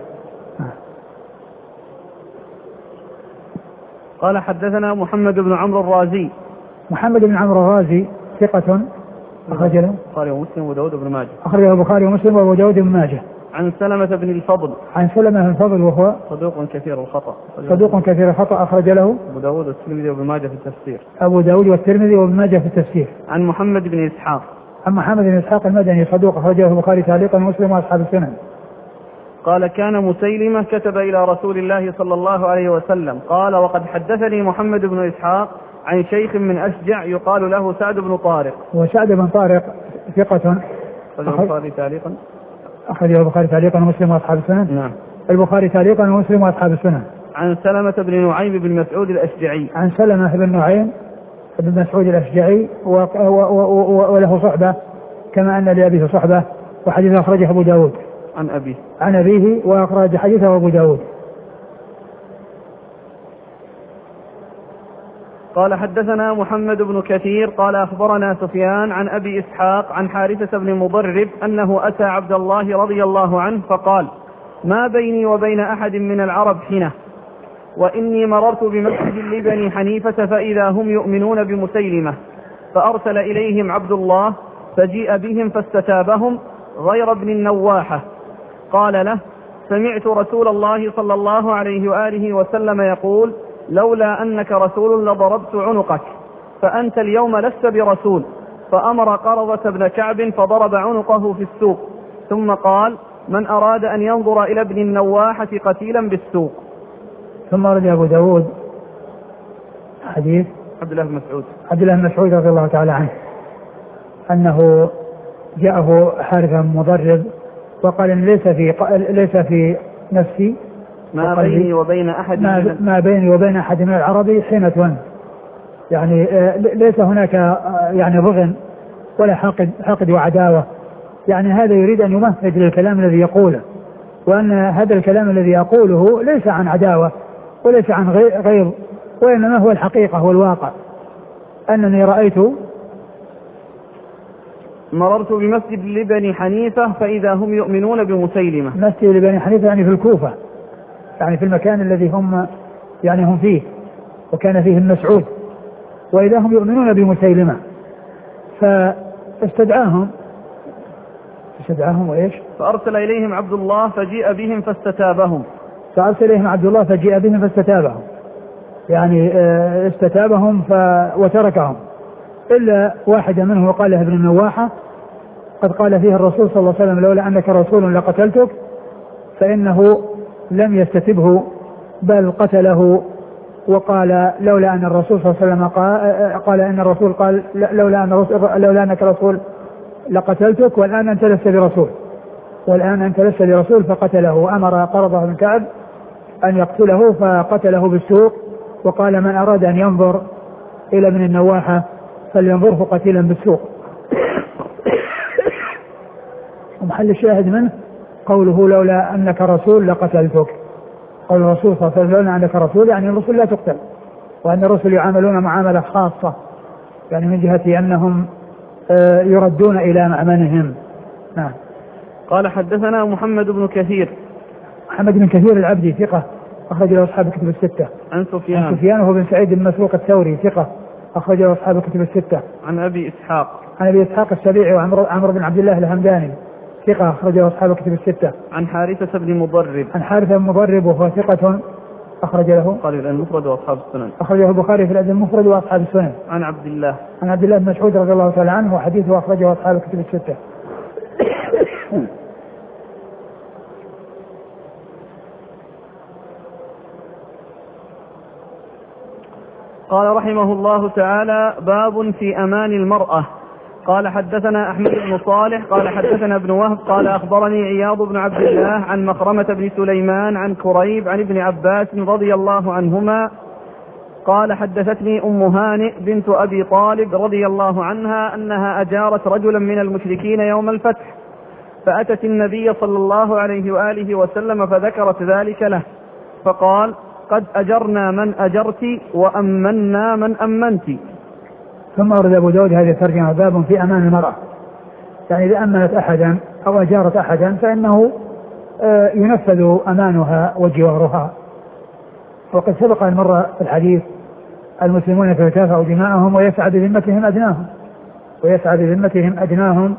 قال حدثنا محمد بن عمرو الرازي. محمد بن عمرو الرازي ثقة أخرج له البخاري ومسلم وداود بن ماجه. أخرجه البخاري ومسلم وداود بن ماجه. عن سلمة بن الفضل. عن سلمة بن الفضل وهو صدوق كثير الخطأ. صدوق كثير الخطأ أخرج له أبو داود والترمذي وابن ماجه في التفسير. أبو داود والترمذي وابن ماجه في التفسير. عن محمد بن إسحاق. عن محمد بن إسحاق المدني صدوق أخرجه البخاري تعليقا ومسلم وأصحاب السنن. قال كان مسيلمة كتب إلى رسول الله صلى الله عليه وسلم قال وقد حدثني محمد بن إسحاق عن شيخ من أشجع يقال له سعد بن طارق. وسعد بن طارق ثقة أخرجه البخاري تعليقا أخرجه البخاري تعليقا ومسلم وأصحاب السنن. نعم. البخاري تعليقا ومسلم وأصحاب السنن. عن سلمة بن نعيم بن مسعود الأشجعي. عن سلمة بن نعيم بن مسعود الأشجعي وله صحبة كما أن لأبيه صحبة وحديث أخرجه أبو داود. عن أبيه عن أبيه وأخرج حديثه أبو داود. قال حدثنا محمد بن كثير قال أخبرنا سفيان عن أبي إسحاق عن حارثة بن مضرب أنه أتى عبد الله رضي الله عنه فقال ما بيني وبين أحد من العرب حنة وإني مررت بمسجد لبني حنيفة فإذا هم يؤمنون بمسيلمة فأرسل إليهم عبد الله فجيء بهم فاستتابهم غير ابن النواحة قال له سمعت رسول الله صلى الله عليه وآله وسلم يقول لولا أنك رسول لضربت عنقك فأنت اليوم لست برسول. فأمر قرظة بن كعب فضرب عنقه في السوق ثم قال من أراد أن ينظر إلى ابن النواحة قتيلا بالسوق. ثم رد أبو داود حديث عبد الله بن مسعود عبد الله بن مسعود رضي الله تعالى عنه أنه جاءه حارث مضرب وقال إن ليس في ليس في نفسي ما بيني وبين أحد ما, ما بيني وبين أحد من العرب حينة، يعني ليس هناك يعني ضغن ولا حقد, حقد وعداوة، يعني هذا يريد أن يمهد للكلام الذي يقوله، وأن هذا الكلام الذي يقوله ليس عن عداوة وليس عن غيظ، وإنما هو الحقيقة والواقع. أنني رأيت مررت بمسجد لبني حنيفة فإذا هم يؤمنون بمسيلمة. مسجد لبني حنيفة يعني في الكوفة، يعني في المكان الذي هم يعني هم فيه، وكان فيه المسعود، وإذا هم يؤمنون بمسيلمة فاستدعاهم استدعاهم وإيش؟ فأرسل إليهم عبد الله فجيء بهم فاستتابهم. فأرسل إليهم عبد الله فجيء بهم فاستتابهم، يعني استتابهم ف... وتركهم إلا واحدا منهم وقال له ابن النواحة قد قال فيه الرسول صلى الله عليه وسلم لولا أنك رسول لقتلتك، فإنه لم يستتبه بل قتله، وقال لولا أن الرسول صلى الله عليه وسلم قال, قال إن الرسول قال لولا, أن الرسول لولا أنك رسول لقتلتك والآن أنت لست برسول والآن أنت لست برسول فقتله، وأمر قرضه بن كعب أن يقتله فقتله بالسوق، وقال من أراد أن ينظر إلى ابن النواحة فلينظره قتيلا بالسوق. ومحل الشاهد منه قوله لولا أنك رسول لقتلتك، قول الرسول صلى الله عليه وسلم لولا أنك رسول يعني الرسول لا تقتل، وأن الرسل يعاملون معاملة خاصة، يعني من جهة أنهم يردون إلى مأمنهم. نعم. قال حدثنا محمد بن كثير. محمد بن كثير العبدي ثقة أخرج له أصحاب الكتب الستة. عن سفيان. عن سفيان وهو بن سعيد المسروق الثوري ثقة أخرج له أصحاب الكتب الستة. عن أبي إسحاق. عن أبي إسحاق السبيعي وعمر بن عبد الله الهمداني ثقة أخرج له أصحاب الكتب الستة. عن حارثة بن مضرب. عن حارثة بن مضرب وهو ثقة أخرج له البخاري في المفرد وأصحاب السنن. أخرجه البخاري في الأدب المفرد وأصحاب السنن. عن عبد الله. عن عبد الله بن مسعود رضي الله تعالى عنه وحديثه أخرجه أصحاب الكتب الستة. قال رحمه الله تعالى باب في أمان المرأة. قال حدثنا أحمد بن صالح قال حدثنا ابن وهب قال أخبرني عياض بن عبد الله عن مخرمة بن سليمان عن كريب عن ابن عباس رضي الله عنهما قال حدثتني أم هانئ بنت أبي طالب رضي الله عنها أنها أجارت رجلا من المشركين يوم الفتح، فأتت النبي صلى الله عليه وآله وسلم فذكرت ذلك له، فقال قد أجرنا من أجرت وأمنا من أمنت. ثم أورد أبو داود هذه الترجمة باب في أمان المرأة، يعني إذا أمنت أحدا أو أجارت أحدا فإنه ينفذ أمانها وجوارها. وقد سبق أن مر في الحديث المسلمون تتكافأ دماءهم ويسعى بذمتهم أدناهم ويسعى بذمتهم أدناهم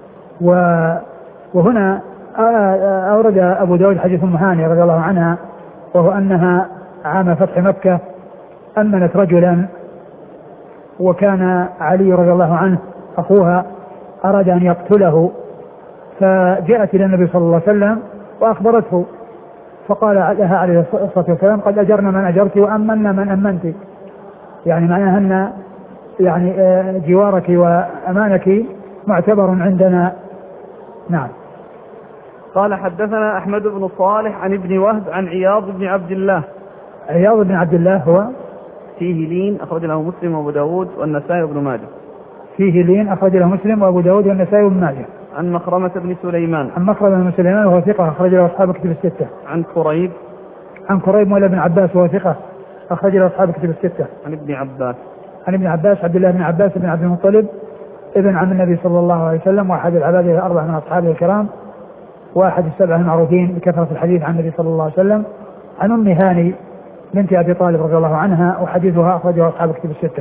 وهنا أورد أبو داود حديث أم هانئ رضي الله عنها، وهو أنها عام فتح مكة أمنت رجلا، وكان علي رضي الله عنه أخوها أراد أن يقتله، فجاءت إلى النبي صلى الله عليه وسلم وأخبرته، فقال لها عليه الصلاة والسلام قد أجرنا من أجرت وأمنا من أمنت، يعني معناها أن يعني جوارك وأمانك معتبر عندنا. نعم. قال حدثنا أحمد بن صالح عن ابن وهب عن عياض بن عبد الله. عياض بن عبد الله هو فيه لين أخرج له مسلم وأبو داود والنسائي وابن ماجه. فيه لين أخرج له مسلم وأبو داود والنسائي وابن ماجه. عن مخرمة بن سليمان. عن مخرمة بن سليمان وهو ثقة أخرج له أصحاب الكتب الستة. عن كريب. عن كريب مولى بن عباس وهو ثقة أخرج له أصحاب الكتب الستة. عن ابن عباس. عن ابن عباس عبد الله بن عباس بن عبد المطلب ابن عم النبي صلى الله عليه وسلم، وأحد العباد الأربعة من أصحابه الكرام، واحد السبعة المعروفين بكثرة الحديث عن النبي صلى الله عليه وسلم. عن أم هانئ بنت أبي طالب رضي الله عنها وحديثها أخرجه أصحاب الكتب الستة.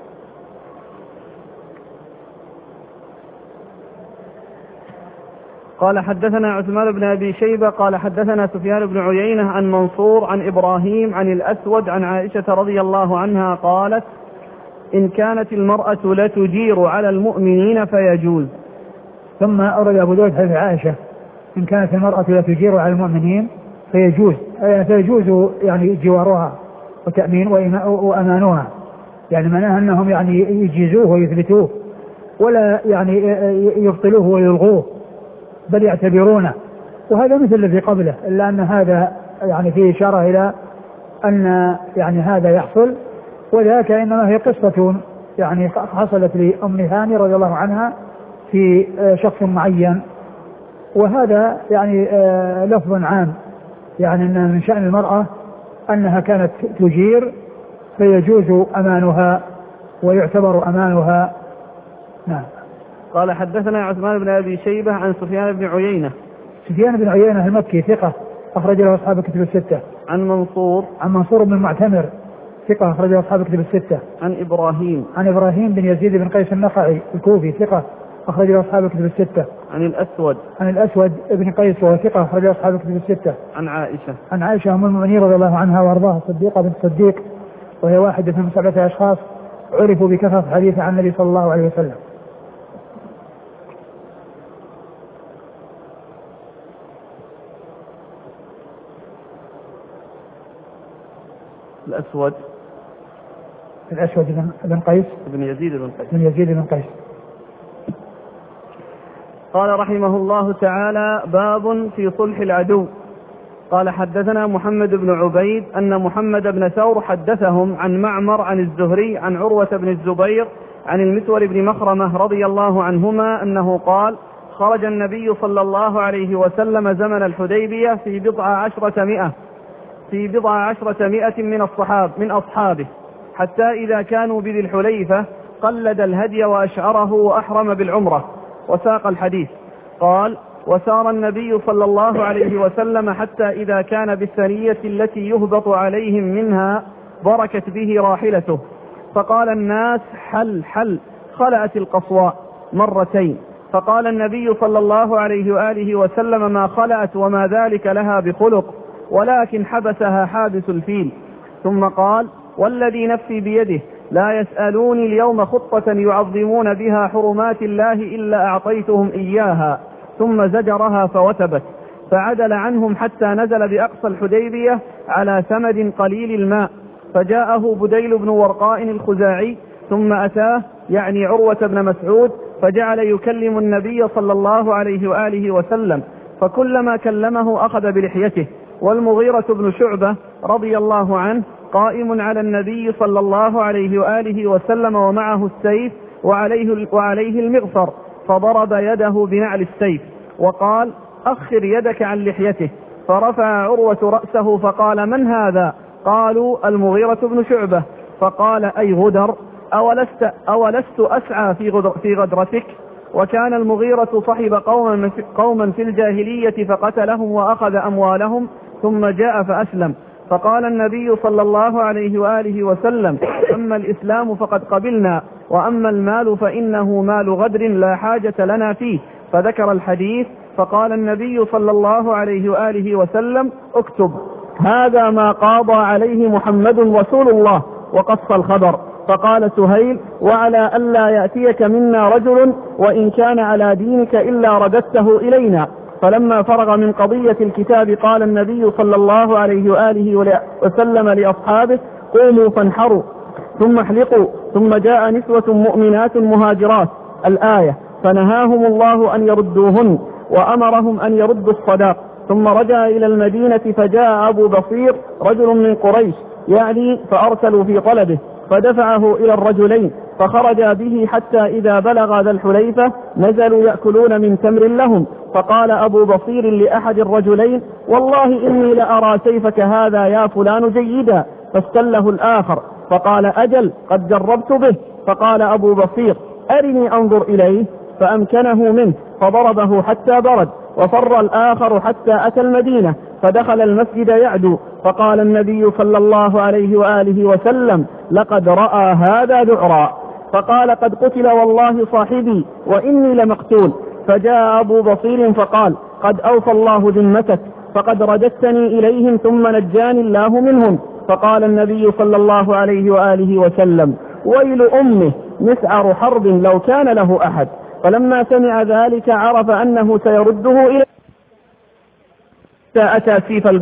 قال حدثنا عثمان بن أبي شيبة قال حدثنا سفيان بن عيينة عن منصور عن إبراهيم عن الأسود عن عائشة رضي الله عنها قالت إن كانت المرأة لتجير على المؤمنين فيجوز. ثم أورد أبو داود حديث عائشة إن كانت المرأة لتجير على المؤمنين فيجوز، يعني فيجوز يعني جوارها وتأمين وأمانها، يعني معناها أنهم يعني يجيزوه ويثبتوه ولا يعني يبطلوه ويلغوه بل يعتبرونه، وهذا مثل الذي قبله، إلا أن هذا يعني فيه إشارة إلى أن يعني هذا يحصل، وذاك إنما هي قصة يعني حصلت لأم هاني رضي الله عنها في شخص معين، وهذا يعني لفظ عام، يعني أن من شأن المرأة أنها كانت تجير فيجوز أمانها ويعتبر أمانها. نعم. قال حدثنا عثمان بن أبي شيبة عن سفيان بن عيينة. سفيان بن عيينة المكي ثقة أخرج له أصحاب الكتب الستة. عن منصور عن منصور بن المعتمر ثقة أخرج له أصحاب الكتب الستة. عن إبراهيم عن إبراهيم بن يزيد بن قيس النخعي الكوفي ثقة أخرج له أصحاب الكتب الستة. عن الأسود عن الأسود بن قيس وهو ثقة أخرج له أصحاب الكتب الستة. عن عائشة عن عائشة أم المؤمنين رضي الله عنها وأرضاها الصديقة بنت الصديق، وهي واحدة من سبعة أشخاص عرفوا بكثرة حديث عن النبي صلى الله عليه وسلم. الأسود الأسود بن قيس بن يزيد بن قيس بن يزيد بن قيس. قال رحمه الله تعالى: باب في صلح العدو. قال حدثنا محمد بن عبيد أن محمد بن ثور حدثهم عن معمر عن الزهري عن عروة بن الزبير عن المسور بن مخرمة رضي الله عنهما أنه قال: خرج النبي صلى الله عليه وسلم زمن الحديبية في بضع عشرة مئة في بضع عشرة مئة من الصحاب من أصحابه، حتى إذا كانوا بذي الحليفة قلد الهدي وأشعره وأحرم بالعمرة. وساق الحديث. قال: وسار النبي صلى الله عليه وسلم حتى إذا كان بالثنية التي يهبط عليهم منها بركت به راحلته، فقال الناس: حل حل، خلأت القصواء مرتين، فقال النبي صلى الله عليه وآله وسلم: ما خلأت وما ذلك لها بخلق، ولكن حبسها حابس الفيل. ثم قال: والذي نفسي بيده لا يسألوني اليوم خطة يعظمون بها حرمات الله إلا أعطيتهم إياها. ثم زجرها فوتبت، فعدل عنهم حتى نزل بأقصى الحديبية على ثمد قليل الماء، فجاءه بديل بن ورقاء الخزاعي ثم أتاه يعني عروة بن مسعود، فجعل يكلم النبي صلى الله عليه وآله وسلم، فكلما كلمه أخذ بلحيته. والمغيرة بن شعبة رضي الله عنه قائم على النبي صلى الله عليه وآله وسلم ومعه السيف وعليه, وعليه المغفر، فضرب يده بنعل السيف وقال: أخر يدك عن لحيته. فرفع عروة رأسه فقال: من هذا؟ قالوا: المغيرة بن شعبة. فقال: أي غدر، أولست, أولست أسعى في, غدر في غدرتك؟ وكان المغيرة صحب قوما, قوما في الجاهلية فقتلهم وأخذ أموالهم ثم جاء فأسلم. فقال النبي صلى الله عليه وآله وسلم: أما الإسلام فقد قبلنا، وأما المال فإنه مال غدر لا حاجة لنا فيه. فذكر الحديث، فقال النبي صلى الله عليه وآله وسلم: اكتب: هذا ما قاضى عليه محمد رسول الله. وقص الخبر. فقال سهيل: وعلى ألا يأتيك منا رجل وإن كان على دينك إلا رددته إلينا. فلما فرغ من قضية الكتاب قال النبي صلى الله عليه وآله وسلم لأصحابه: قوموا فانحروا ثم احلقوا. ثم جاء نسوة مؤمنات مهاجرات الآية، فنهاهم الله أن يردوهن وأمرهم أن يردوا الصداق. ثم رجع إلى المدينة فجاء أبو بصير رجل من قريش يعني، فأرسلوا في طلبه، فدفعه إلى الرجلين، فخرجا به حتى إذا بلغ ذا الحليفة نزلوا يأكلون من تمر لهم. فقال أبو بصير لأحد الرجلين: والله إني لأرى سيفك هذا يا فلان جيدا. فاستله الآخر، فقال: أجل، قد جربت به. فقال أبو بصير: أرني أنظر إليه. فأمكنه منه، فضربه حتى برد. وفر الآخر حتى أتى المدينة، فدخل المسجد يعدو. فقال النبي صلى الله عليه وآله وسلم: لقد رأى هذا ذعرا. فقال: قد قتل والله صاحبي وإني لمقتول. فجاء أبو بصير فقال: قد أوفى الله ذمتك، فقد رددتني إليهم ثم نجاني الله منهم. فقال النبي صلى الله عليه وآله وسلم: ويل أمه، مسعر حرب لو كان له أحد. فلما سمع ذلك عرف أنه سيرده إليه، أتى سيف البحر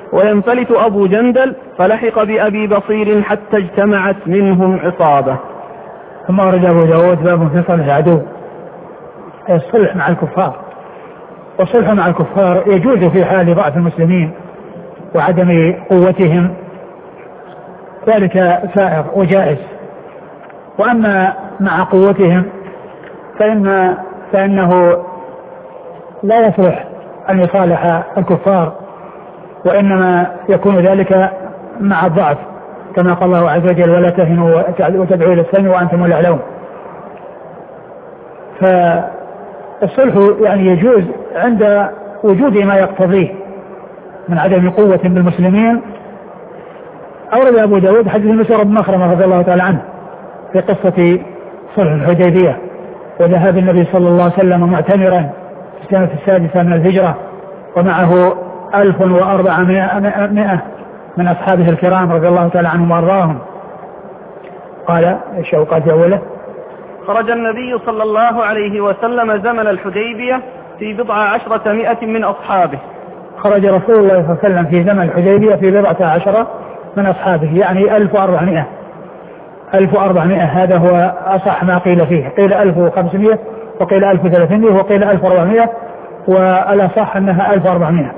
وينفلت أبو جندل فلحق بأبي بصير حتى اجتمعت منهم عصابة. ثم ورد أبو داود باب في صلح العدو، الصلح مع الكفار. والصلح مع الكفار يجوز في حال ضعف المسلمين وعدم قوتهم، ذلك سائر وجائز. وأما مع قوتهم فإن فإنه لا يصلح أن يصالح الكفار، وإنما يكون ذلك مع الضعف، كما قال الله عز وجل ولا تهنوا وتدعوا إلى السلم وأنتم الأعلون. فالصلح يعني يجوز عند وجود ما يقتضيه من عدم قوة بالمسلمين. أورد أبو داود حديث مسعر بن مخرمة رضي الله تعالى عنه في قصة صلح الحديبية وذهاب النبي صلى الله عليه وسلم معتمرا في السنة السادسة من الهجرة ومعه ألف وأربعمائة من أصحابه الكرام رضي الله تعالى عنهم وأرضاهم. قال الشوقات أوله: خرج النبي صلى الله عليه وسلم زمن الحديبية في بضع عشرة مئة من أصحابه. خرج رسول الله صلى الله عليه وسلم في زمن الحديبية في بضعة عشرة من أصحابه، يعني ألف وأربعمائة. ألف وأربعمائة هذا هو أصح ما قيل فيه، قيل ألف وخمسمائة وقيل ألف وثلاثمائة وقيل ألف وأربعمائة، والأصح أنها ألف وأربعمائة.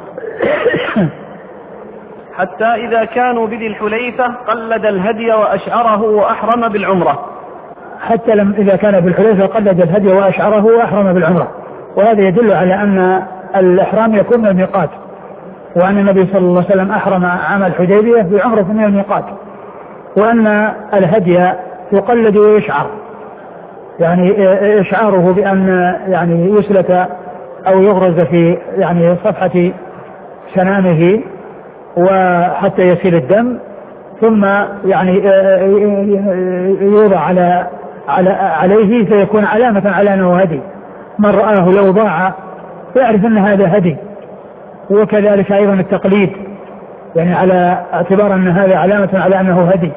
حتى إذا كانوا بذي الحليفة قلد الهدي وأشعره وأحرم بالعمرة. حتى لم إذا كان بالحليفة قلد الهدي وأشعره وأحرم بالعمرة. وهذا يدل على أن الإحرام يكون من الميقات، وأن النبي صلى الله عليه وسلم أحرم عام الحديبية بعمرة من الميقات، وأن الهدي يقلد ويشعر، يعني إشعاره بأن يعني يسلك أو يغرز في يعني صفحة سنامه وحتى يسيل الدم، ثم يعني يوضع على على عليه فيكون علامة على أنه هدي. من رآه لو ضاع يعرف أن هذا هدي. وكذلك أيضا التقليد، يعني على اعتبار أن هذا علامة على أنه هدي،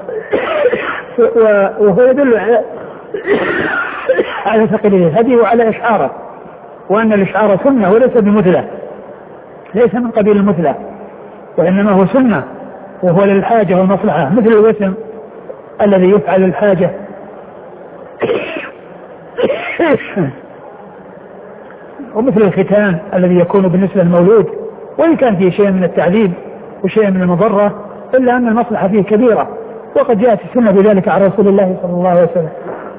وهو يدل على على تقليد الهدي وعلى إشعاره، وأن الإشعار سنة وليس بمثلة، ليس من قبيل المثلة، وإنما هو سنة وهو للحاجة والمصلحة، مثل الوسم الذي يفعل الحاجة ومثل الختان الذي يكون بالنسبة للمولود، وإن كان فيه شيء من التعذيب وشيء من المضرة إلا أن المصلحة فيه كبيرة، وقد جاءت السنة بذلك عن رسول الله صلى الله عليه وسلم.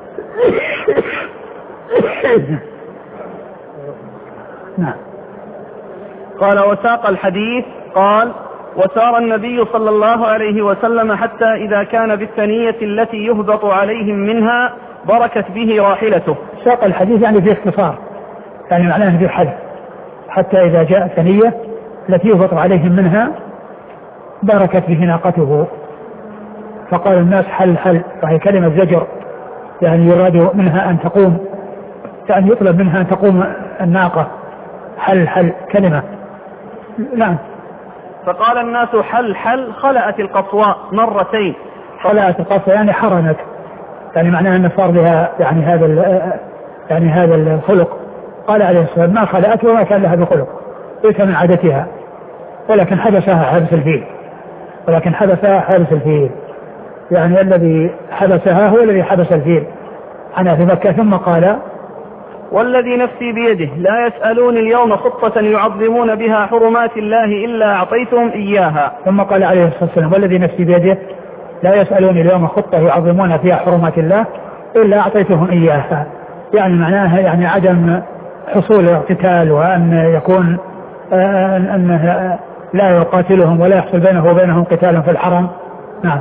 نعم. قال وساق الحديث قال وسار النبي صلى الله عليه وسلم حتى إذا كان بالثنية التي يهبط عليهم منها بركت به راحلته. ساق الحديث يعني في اختصار، يعني معناه في حد، حتى إذا جاء ثنية التي يهبط عليهم منها بركت به ناقته، فقال الناس حل حل، وهي كلمة زجر، يعني يراد منها أن تقوم، يعني يطلب منها أن تقوم الناقة، حل حل كلمة. نعم. فقال الناس حل حل خلأت القصواء مرتين. خلأت القصواء يعني حرنت، يعني معناها أن صار لها يعني هذا يعني هذا الخلق. قال عليه الصلاة والسلام ما خلأت وما كان لها بخلق، ليس من عادتها، ولكن حبسها حبس الفيل، ولكن حبسها حبس الفيل، يعني الذي حبسها هو الذي حبس الفيل عنها في مكة. ثم قال والذي نفسي بيده لا يسألون اليوم خطة يعظمون بها حرمات الله إلا أعطيتهم إياها. ثم قال عليه الصلاة والسلام والذي نفسي بيده لا يسألون اليوم خطة يعظمون فيها حرمات الله إلا أعطيتهم إياها، يعني معناها يعني عدم حصول القتال، وأن يكون أن لا يقاتلهم ولا يحصل بينه وبينهم قتال في الحرم. نعم.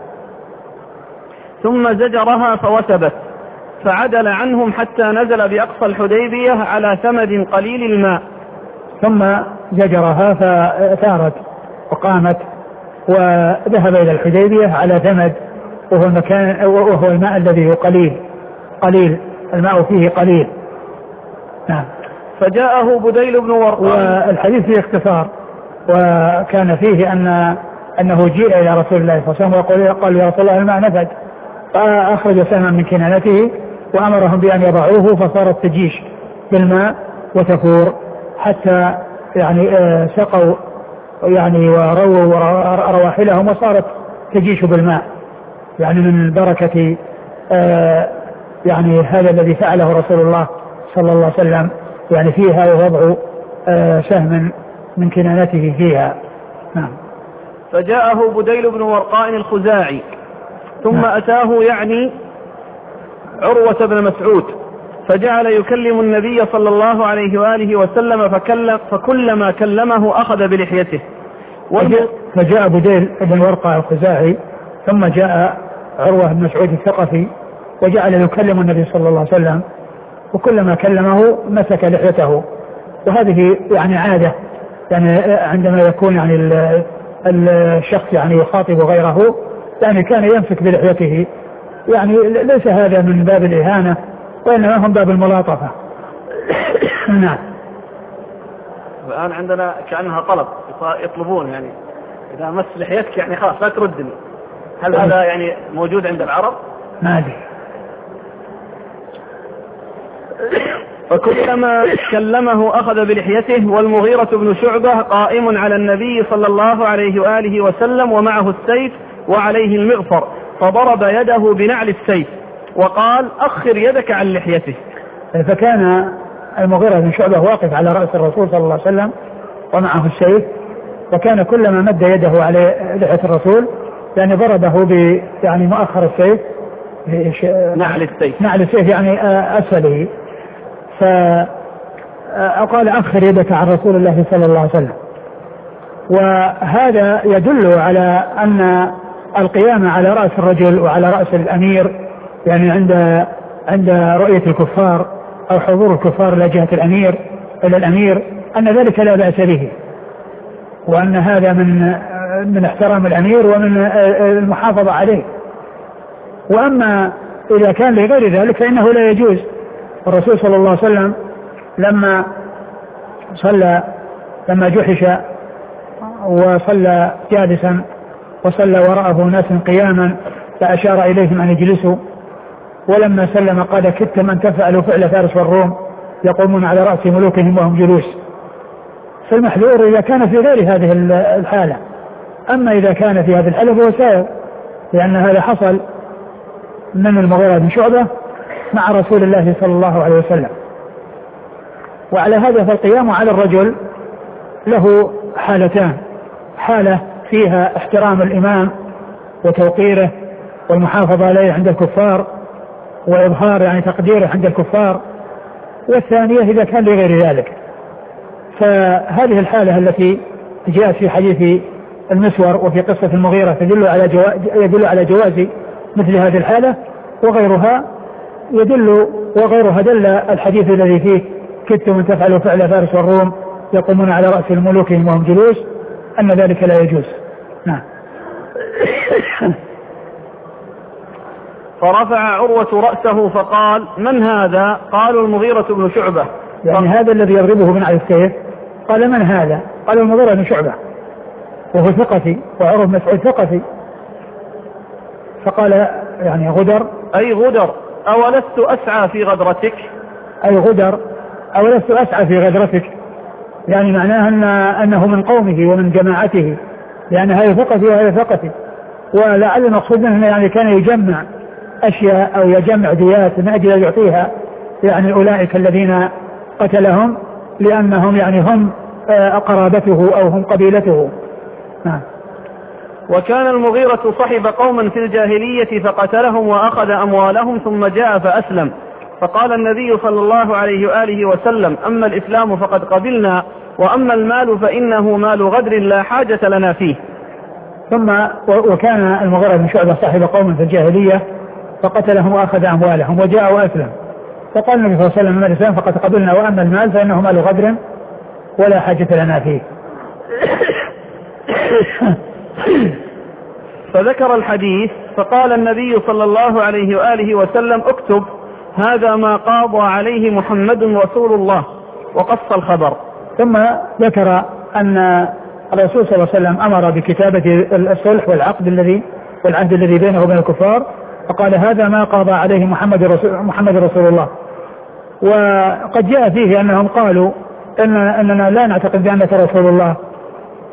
ثم زجرها فوثبت فعدل عنهم حتى نزل بأقصى الحديبية على ثمد قليل الماء. ثم زجرها فثارت وقامت وذهب إلى الحديبية على ثمد، وهو المكان وهو الماء الذي قليل قليل الماء فيه قليل. نعم. فجاءه بديل بن ورقان. والحديث فيه اختصار، وكان فيه أن أنه جيء إلى رسول الله صلى الله عليه وسلم وقال قال يا رسول الله الماء نفد، فأخرج سهما من كنانته وأمرهم بأن يضعوه، فصارت تجيش بالماء وتفور حتى يعني سقوا يعني ورووا رواحلهم وصارت تجيش بالماء، يعني من بركة آه يعني هذا الذي فعله رسول الله صلى الله عليه وسلم يعني فيها، ووضع آه سهم من كنانته فيها. نعم. فجاءه بديل بن ورقاء الخزاعي ثم نعم. أتاه يعني عروة بن مسعود فجعل يكلم النبي صلى الله عليه وآله وسلم فكلم فكلما كلمه أخذ بلحيته. فجاء بديل بن ورقاء الخزاعي ثم جاء عروة بن مسعود الثقفي وجعل يكلم النبي صلى الله عليه وسلم، وكلما كلمه مسك لحيته. وهذه يعني عادة، يعني عندما يكون يعني الشخص يعني يخاطب غيره يعني كان يمسك بلحيته، يعني ليس هذا من باب الإهانة وإنما هم باب الملاطفة. نعم. الآن عندنا كأنها طلب يطلبون يعني إذا مس لحيتك يعني خلاص لا تردني، هل هذا يعني موجود عند العرب؟ ما أدري. فكلما كلمه أخذ بلحيته. والمغيرة بن شعبة قائم على النبي صلى الله عليه وآله وسلم ومعه السيف وعليه المغفر، فضرب يده بنعل السيف وقال أخر يدك عن لحيته. فكان المغيرة بن شعبة واقف على رأس الرسول صلى الله عليه وسلم ومعه السيف، وكان كلما مد يده على لحية الرسول يعني ضربه ب يعني مؤخر السيف نعل السيف نعل السيف يعني أسفله، فقال أخر يدك عن رسول الله صلى الله عليه وسلم. وهذا يدل على أن القيام على رأس الرجل وعلى رأس الأمير يعني عند عند رؤية الكفار أو حضور الكفار إلى جهة الأمير إلى الأمير أن ذلك لا بأس به، وأن هذا من من احترام الأمير ومن المحافظة عليه. وأما إذا كان لغير ذلك فإنه لا يجوز. الرسول صلى الله عليه وسلم لما صلى لما جحش وصلى جالسا وصلى وراءه ناس قياما فأشار إليهم أن يجلسوا، ولما سلم قال كدت من تفعلوا فعل فارس والروم يقومون على رأس ملوكهم وهم جلوس. فالمحذور إذا كان في غير هذه الحالة، أما إذا كان في هذه الحالة فهو سائر، لأن هذا حصل من المغيرة بن شعبة مع رسول الله صلى الله عليه وسلم. وعلى هذا فالقيام على الرجل له حالتان: حالة فيها احترام الإمام وتوقيره والمحافظة عليه عند الكفار وإظهار يعني تقديره عند الكفار، والثانية إذا كان لغير ذلك. فهذه الحالة التي جاءت في حديث المسور وفي قصة المغيرة تدل على جواز يدل على جواز مثل هذه الحالة، وغيرها يدل وغيرها دل الحديث الذي فيه كدت من تفعل فعل فارس والروم يقومون على رأس الملوك وهم جلوس أن ذلك لا يجوز. نعم. فرفع عروة رأسه فقال من هذا؟ قالوا المغيرة بن شعبة. يعني هذا الذي يضربه من على السيف قال من هذا؟ قال المغيرة بن شعبة وهو ثقفي وعروة بن مسعود ثقفي. فقال يعني غدر أي غدر أولست أسعى في غدرتك؟ أي غدر أولست أسعى في غدرتك، يعني معناه أن أنه من قومه ومن جماعته، يعني هذا ثقفي وهذا ثقفي. ولعل المقصود منه يعني كان يجمع أشياء أو يجمع ديات من أجل أن يعطيها يعني أولئك الذين قتلهم، لأنهم يعني هم قرابته أو هم قبيلته. نعم. وكان المغيرة صحب قوما في الجاهلية فقتلهم وأخذ أموالهم ثم جاء فأسلم، فقال النبي صلى الله عليه وآله وسلم أما الإسلام فقد قبلنا وأما المال فإنه مال غدر لا حاجة لنا فيه. ثم وكان المغيرة بن شعبة صاحب قوم في الجاهلية فقتلهم وأخذ أموالهم وجاء وأسلم، فقال النبي صلى الله عليه وسلم أما الإسلام فقد قبلنا وأما المال فإنه مال غدر ولا حاجة لنا فيه. فذكر الحديث فقال النبي صلى الله عليه وآله وسلم اكتب هذا ما قاضى عليه محمد رسول الله، وقص الخبر. ثم ذكر أن الرسول صلى الله عليه وسلم أمر بكتابة الصلح والعقد الذي والعهد الذي بينه وبين الكفار، فقال هذا ما قاضى عليه محمد رسول, محمد رسول الله. وقد جاء فيه أنهم قالوا إن أننا لا نعتقد بأنك رسول الله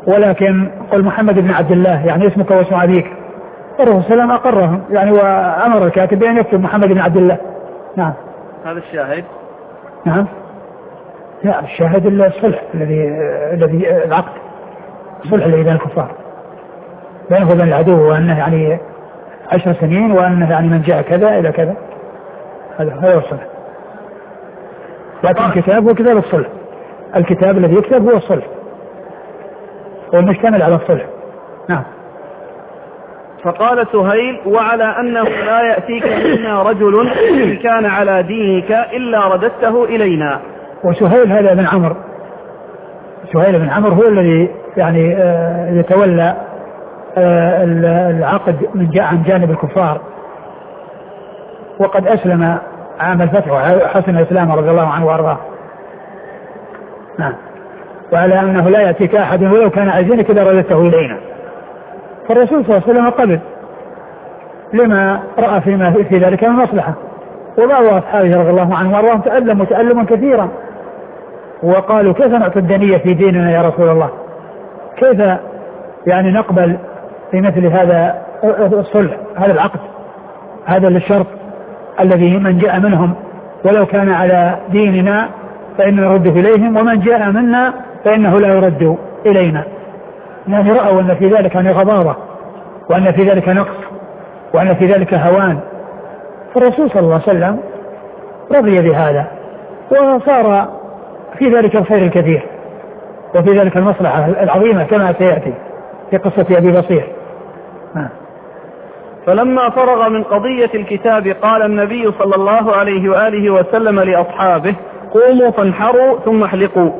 ولكن قل محمد بن عبد الله يعني اسمك واسم أبيك. الرسول صلى الله عليه وسلم أقرهم يعني وأمر الكاتب بأن يكتب محمد بن عبد الله. نعم. هذا الشاهد. نعم. لا الشاهد الصلح الذي الذي العقد الصلح الذي بين الكفار بينه وبين العدو وأنه يعني عشر سنين وأنه يعني من جاء كذا إلى كذا هذا هذا الصلح. لكن الكتاب هو كتاب الصلح. الكتاب الذي يكتب هو الصلح والمشتمل على الصلح. نعم. فقال سهيل وعلى أنه لا يأتيك منا رجل إن كان على دينك إلا رددته إلينا. وسهيل هذا بن عمرو سهيل بن عمرو هو الذي يعني آه يتولى آه العقد من جاء عن جانب الكفار وقد أسلم عام الفتح وحسن الإسلام رضي الله عنه وأرضاه. نعم. وعلى أنه لا يأتيك أحد ولو كان عايزينك إذا رددته إلينا. فالرسول صلى الله عليه وسلم قبل لما رأى فيما في ذلك من مصلحة. وبعض أصحابه رضي الله عنه وأرضاهم تألموا تألما كثيرا وقالوا كيف نعطي الدنية في ديننا يا رسول الله؟ كيف يعني نقبل في مثل هذا الصلح هذا العقد هذا الشرط الذي من جاء منهم ولو كان على ديننا فإننا نرد إليهم ومن جاء منا فإنه لا يرد إلينا. يعني رأوا أن في ذلك يعني غضاضة وأن في ذلك نقص وأن في ذلك هوان. فالرسول صلى الله عليه وسلم رضي بهذا وصار في ذلك الخير الكثير وفي ذلك المصلحة العظيمة كما سيأتي في قصة أبي بصير. آه. فلما فرغ من قضية الكتاب قال النبي صلى الله عليه وآله وسلم لأصحابه قوموا فانحروا ثم احلقوا.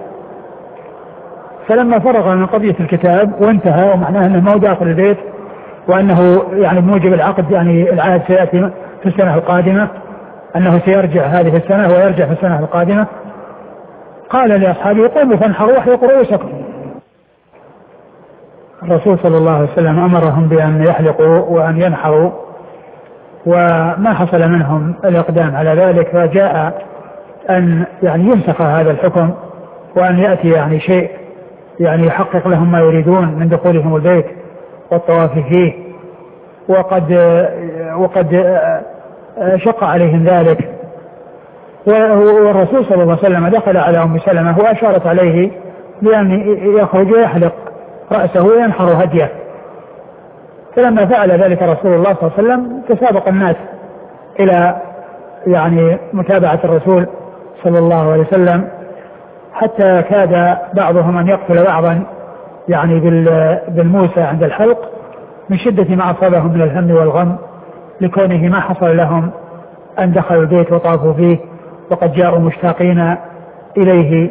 فلما فرغ من قضية الكتاب وانتهى ومعناه أنه ما هو داخل البيت وأنه يعني بموجب العقد يعني العهد سيأتي في السنة القادمة أنه سيرجع هذه السنة ويرجع في السنة القادمة قال لأصحابه قوموا فانحروا واحلقوا رؤوسكم. الرسول صلى الله عليه وسلم أمرهم بأن يحلقوا وأن ينحروا وما حصل منهم الإقدام على ذلك فجاء أن يعني ينسخ هذا الحكم وأن يأتي يعني شيء يعني يحقق لهم ما يريدون من دخولهم البيت والطواف فيه وقد وقد شق عليهم ذلك. والرسول صلى الله عليه وسلم دخل على أم سلمة وأشارت عليه بأن يخرج ويحلق رأسه وينحر هديه. فلما فعل ذلك رسول الله صلى الله عليه وسلم تسابق الناس إلى يعني متابعة الرسول صلى الله عليه وسلم حتى كاد بعضهم أن يقتل بعضا يعني بالموسى عند الحلق من شدة ما أصابهم من الهم والغم لكونه ما حصل لهم أن دخلوا البيت وطافوا فيه وقد جاءوا مشتاقين إليه.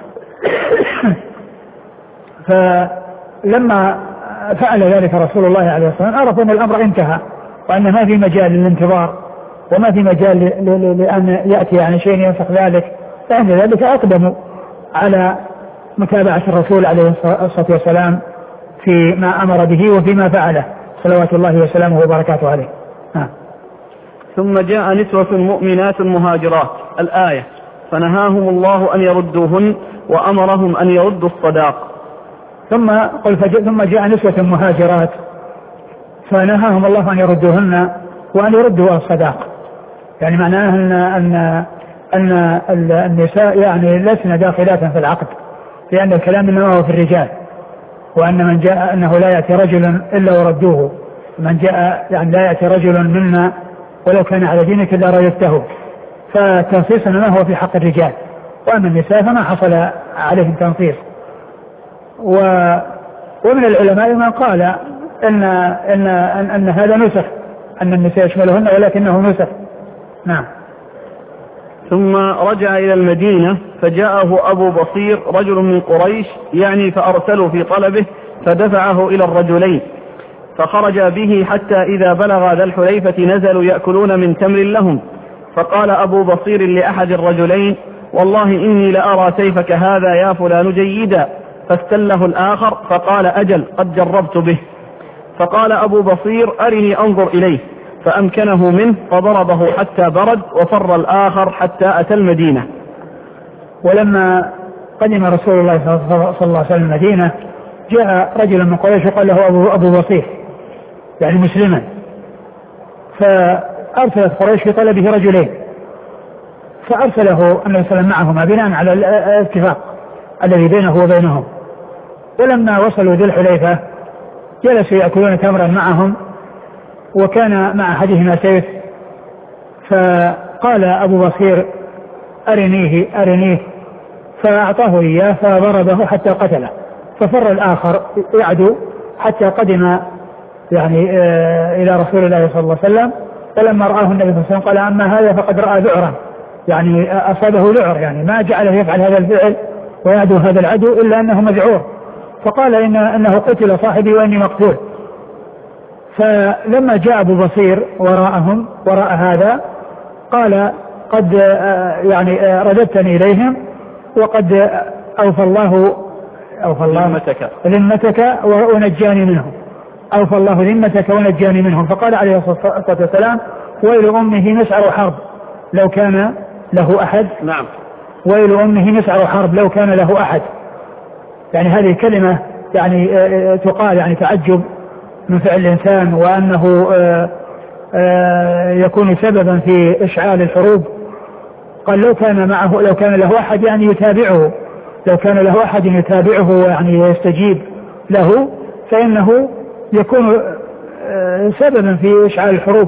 فلما فعل ذلك رسول الله عليه الصلاة والسلام عرفوا أن الأمر انتهى وأن ما في مجال للانتظار وما في مجال لأن يأتي يعني شيء ينسخ ذلك فعند ذلك أقدموا على متابعة الرسول عليه الصلاة والسلام فيما أمر به وفيما فعله صلوات الله وسلامه وبركاته عليه. ها. ثم جاء نسوة مؤمنات مهاجرات الآية فنهاهم الله أن يردوهن وأمرهم أن يردوا الصداق. ثم قل ثم جاء نسوة مهاجرات فنهاهم الله أن يردوهن وأن يردوا الصداق. يعني معناه أن أن أن النساء يعني لسن داخلات في العقد لأن الكلام إنما هو في الرجال وأن من جاء أنه لا يأتي رجل إلا وردوه من جاء يعني لا يأتي رجل منا ولو كان على دينك إلا رددته. فتنصيص ما هو في حق الرجال وأما النساء فما حصل عليهم تنصيص. و ومن العلماء من قال إن, إن, أن, أن هذا نسخ أن النساء يشملهن ولكنه نسخ. نعم. ثم رجع إلى المدينة فجاءه أبو بصير رجل من قريش يعني فأرسلوا في طلبه فدفعه إلى الرجلين فخرج به حتى إذا بلغ ذا الحليفة نزلوا يأكلون من تمر لهم فقال أبو بصير لأحد الرجلين والله إني لأرى سيفك هذا يا فلان جيدا فاستله الآخر فقال أجل قد جربت به. فقال أبو بصير أرني أنظر إليه فأمكنه منه فضربه حتى برد وفر الآخر حتى أتى المدينة. ولما قدم رسول الله صلى الله عليه وسلم المدينة جاء رجل من قريش وقال له أبو, أبو بصير يعني مسلما، فأرسلت قريش في طلبه رجلين، فأرسله النبي صلى الله عليه وسلم معهما بناء على الاتفاق الذي بينه وبينهم. ولما وصلوا ذي الحليفة جلسوا يأكلون تمرا معهم، وكان مع أحدهما سيف، فقال أبو بصير أرنيه أرنيه، فأعطاه إياه فضربه حتى قتله، ففر الآخر يعدو حتى قدم يعني إلى رسول الله صلى الله عليه وسلم. فلما رآه النبي صلى الله عليه وسلم قال أما هذا فقد رأى ذعرا، يعني أصابه ذعر، يعني ما جعله يفعل هذا الفعل ويعدو هذا العدو إلا أنه مذعور، فقال إن أنه قتل صاحبي وإني مقتول. فلما جاء أبو بصير وراءهم وراء هذا قال قد يعني رددتني إليهم وقد أوفى الله أوفى الله ذمتك ذمتك ونجاني منهم، أوفى الله ذمتك ونجاني منهم. فقال عليه الصلاة والسلام ويل أمه مسعر حرب لو كان له أحد. نعم. ويل أمه مسعر حرب لو كان له أحد، يعني هذه كلمة يعني تقال يعني تعجب من فعل الإنسان، وأنه يكون سببا في إشعال الحروب. قال لو كان معه لو كان له أحد يعني يتابعه، لو كان له أحد يتابعه يعني يستجيب له فإنه يكون سببا في إشعال الحروب.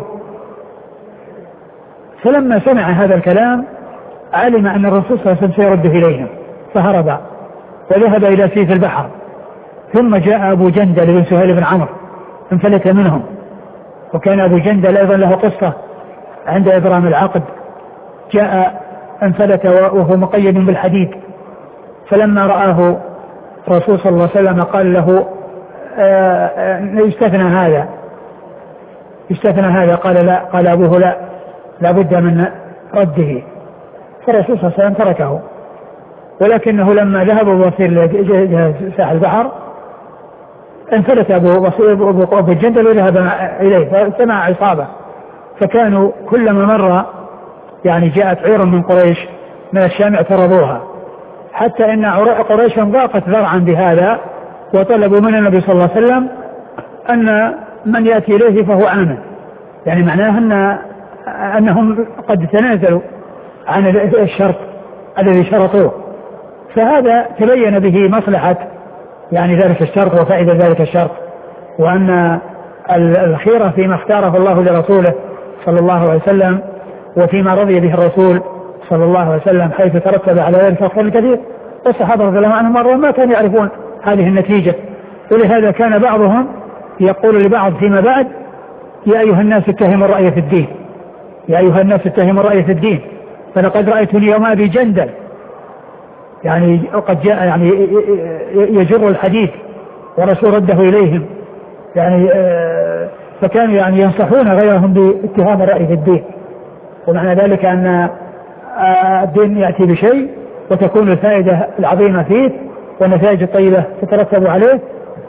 فلما سمع هذا الكلام علم أن الرسول صلى الله عليه وسلم سيرده إليهم، فهرب وذهب إلى سيف البحر. ثم جاء أبو جندل بن سهيل بن عمرو انفلت منهم، وكان أبو جندل أيضا له قصة عند إبرام العقد، جاء انفلت وهو مقيد بالحديد، فلما رآه الرسول صلى الله عليه وسلم قال له يستثنى هذا يستثنى هذا قال لا، قال أبوه لا لا بد من رده. فالرسول صلى الله عليه وسلم تركه، ولكنه لما ذهب أبو بصير ساحل البحر انفلت أبو بصير أبو الجندل وذهب إليه فسمع عصابة، فكانوا كلما مر يعني جاءت عير من قريش من الشام اعترضوها، حتى إن قريش ضاقت ذرعا بهذا وطلبوا من النبي صلى الله عليه وسلم أن من يأتي إليه فهو آمن، يعني معناه أن أنهم قد تنازلوا عن الشرط الذي شرطوه. فهذا تبين به مصلحة يعني ذلك الشرط وفائدة ذلك الشرط، وأن الخيرة فيما اختاره الله لرسوله صلى الله عليه وسلم وفيما رضي به الرسول صلى الله عليه وسلم، حيث ترتب على ذلك الخير الكثير. والصحابة رضي الله عنهم مرة ما كانوا يعرفون هذه النتيجة، ولهذا كان بعضهم يقول لبعض فيما بعد يا أيها الناس اتهموا الرأي في الدين، يا أيها الناس اتهموا الرأي في الدين، فلقد رأيتني يوم أبي جندل، يعني قد جاء يعني يجر الحديث ورسول رده إليهم، يعني فكانوا يعني ينصحون غيرهم باتهام الرأي في الدين. ومعنى ذلك أن الدين يأتي بشيء وتكون الفائدة العظيمة فيه والنتائج الطيبة تترتب عليه،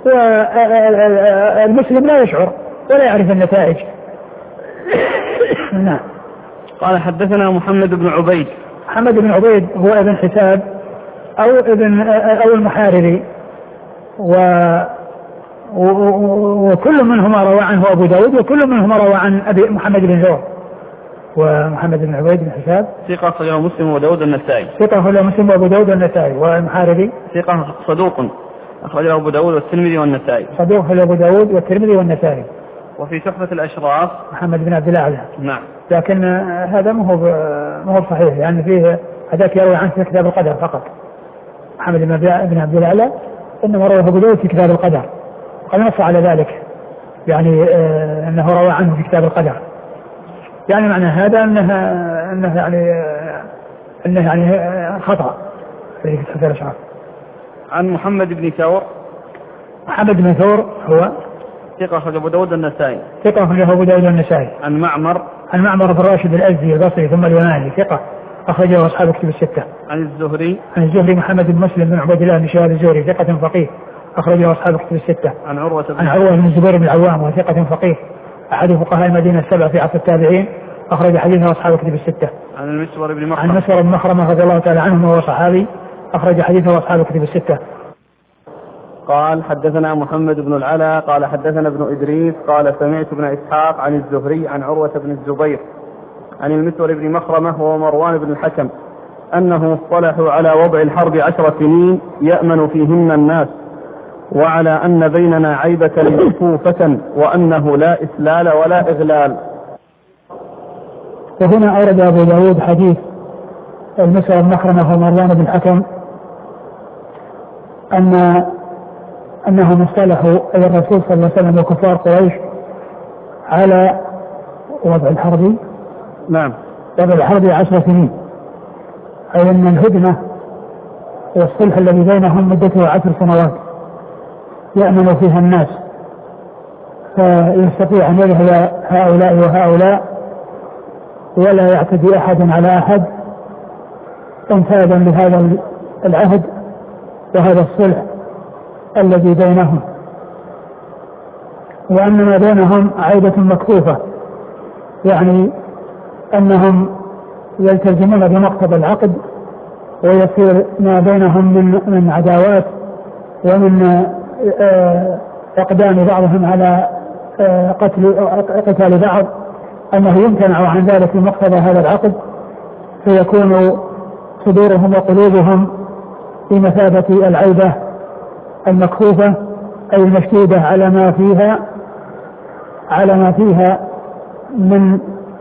والمسلم لا يشعر ولا يعرف النتائج. نعم. قال حدثنا محمد بن عبيد. محمد بن عبيد هو ابن حساب أو ابن أو المحاربي، و وكل منهما روى عنه أبو داود، وكل منهما روى عن أبي محمد بن زور. ومحمد بن عبيد بن حساب ثقة أخرجه مسلم وأبو داود النسائي. ثقة أخرجه مسلم وأبو داود النسائي. والمحاربي ثقة صدوق أخرجه أبو داود والترمذي والنسائي. صدوق أخرجه أبو داود والترمذي والنسائي. وفي تحفة الأشراف محمد بن عبد الله. نعم. لكن هذا ما هو ما هو صحيح، يعني فيه هذاك يروي عنه في كتاب القدر فقط. محمد بن عبد الله إنما رواه أبو داود في كتاب القدر، قد نص على ذلك، يعني آه أنه روى عنه في كتاب القدر. يعني معنى هذا أنه أنه يعني آه أنه يعني آه خطأ في كتاب الأشراف. عن محمد بن ثور. محمد بن ثور هو ثقة أخرجه أبو داود النسائي. ثقة أخرجه أبو داود النسائي. عن معمر. عن معمر بن راشد الأزدي البصري ثم اليماني ثقة أخرجه أصحاب كتب الستة. عن الزهري. عن الزهري محمد بن مسلم بن عبد الله بن شهاب الزهري ثقة فقيه أخرجه أصحاب كتب الستة. عن عروة بن عن عروة بن الزبير بن العوام وثقة فقيه أحد فقهاء المدينة السبع في عصر التابعين أخرج حديثه أصحاب كتب الستة. عن المسور بن مخرمة. عن مسور بن مخرمة رضي الله تعالى عنه وهو صحابي أخرج حديثه أصحاب كتب الستة. قال حدثنا محمد بن العلا قال حدثنا ابن إدريس قال سمعت ابن إسحاق عن الزهري عن عروة بن الزبير عن المسور بن مخرمة ومروان بن الحكم أنه اصطلحوا على وضع الحرب عشر سنين يأمن فيهن الناس، وعلى أن بيننا عيبة مكفوفة وأنه لا إسلال ولا إغلال. وهنا أورد أبو داود حديث المسور بن مخرمة ومروان بن الحكم أن أنهم اصطلحوا إلى الرسول صلى الله عليه وسلم وكفار قريش على وضع الحرب نعم وضع الحرب عشر سنين، أي أن الهدنة والصلح الذي بينهم مدته عشر سنوات يأمن فيها الناس، فيستطيع أن يذهب هؤلاء وهؤلاء ولا يعتدي أحد على أحد انفاذا لهذا العهد وهذا الصلح الذي بينهم، وأن ما بينهم عيبة مكفوفة، يعني أنهم يلتزمون بمقتضى العقد ويصير ما بينهم من من عداوات ومن اقدام بعضهم على قتل قتال بعض، انه يمتنع عن ذلك بمقتضى هذا العقد، فيكون صدورهم وقلوبهم في مثابة العيبة المكفوفة أي المشدودة على ما فيها على ما فيها من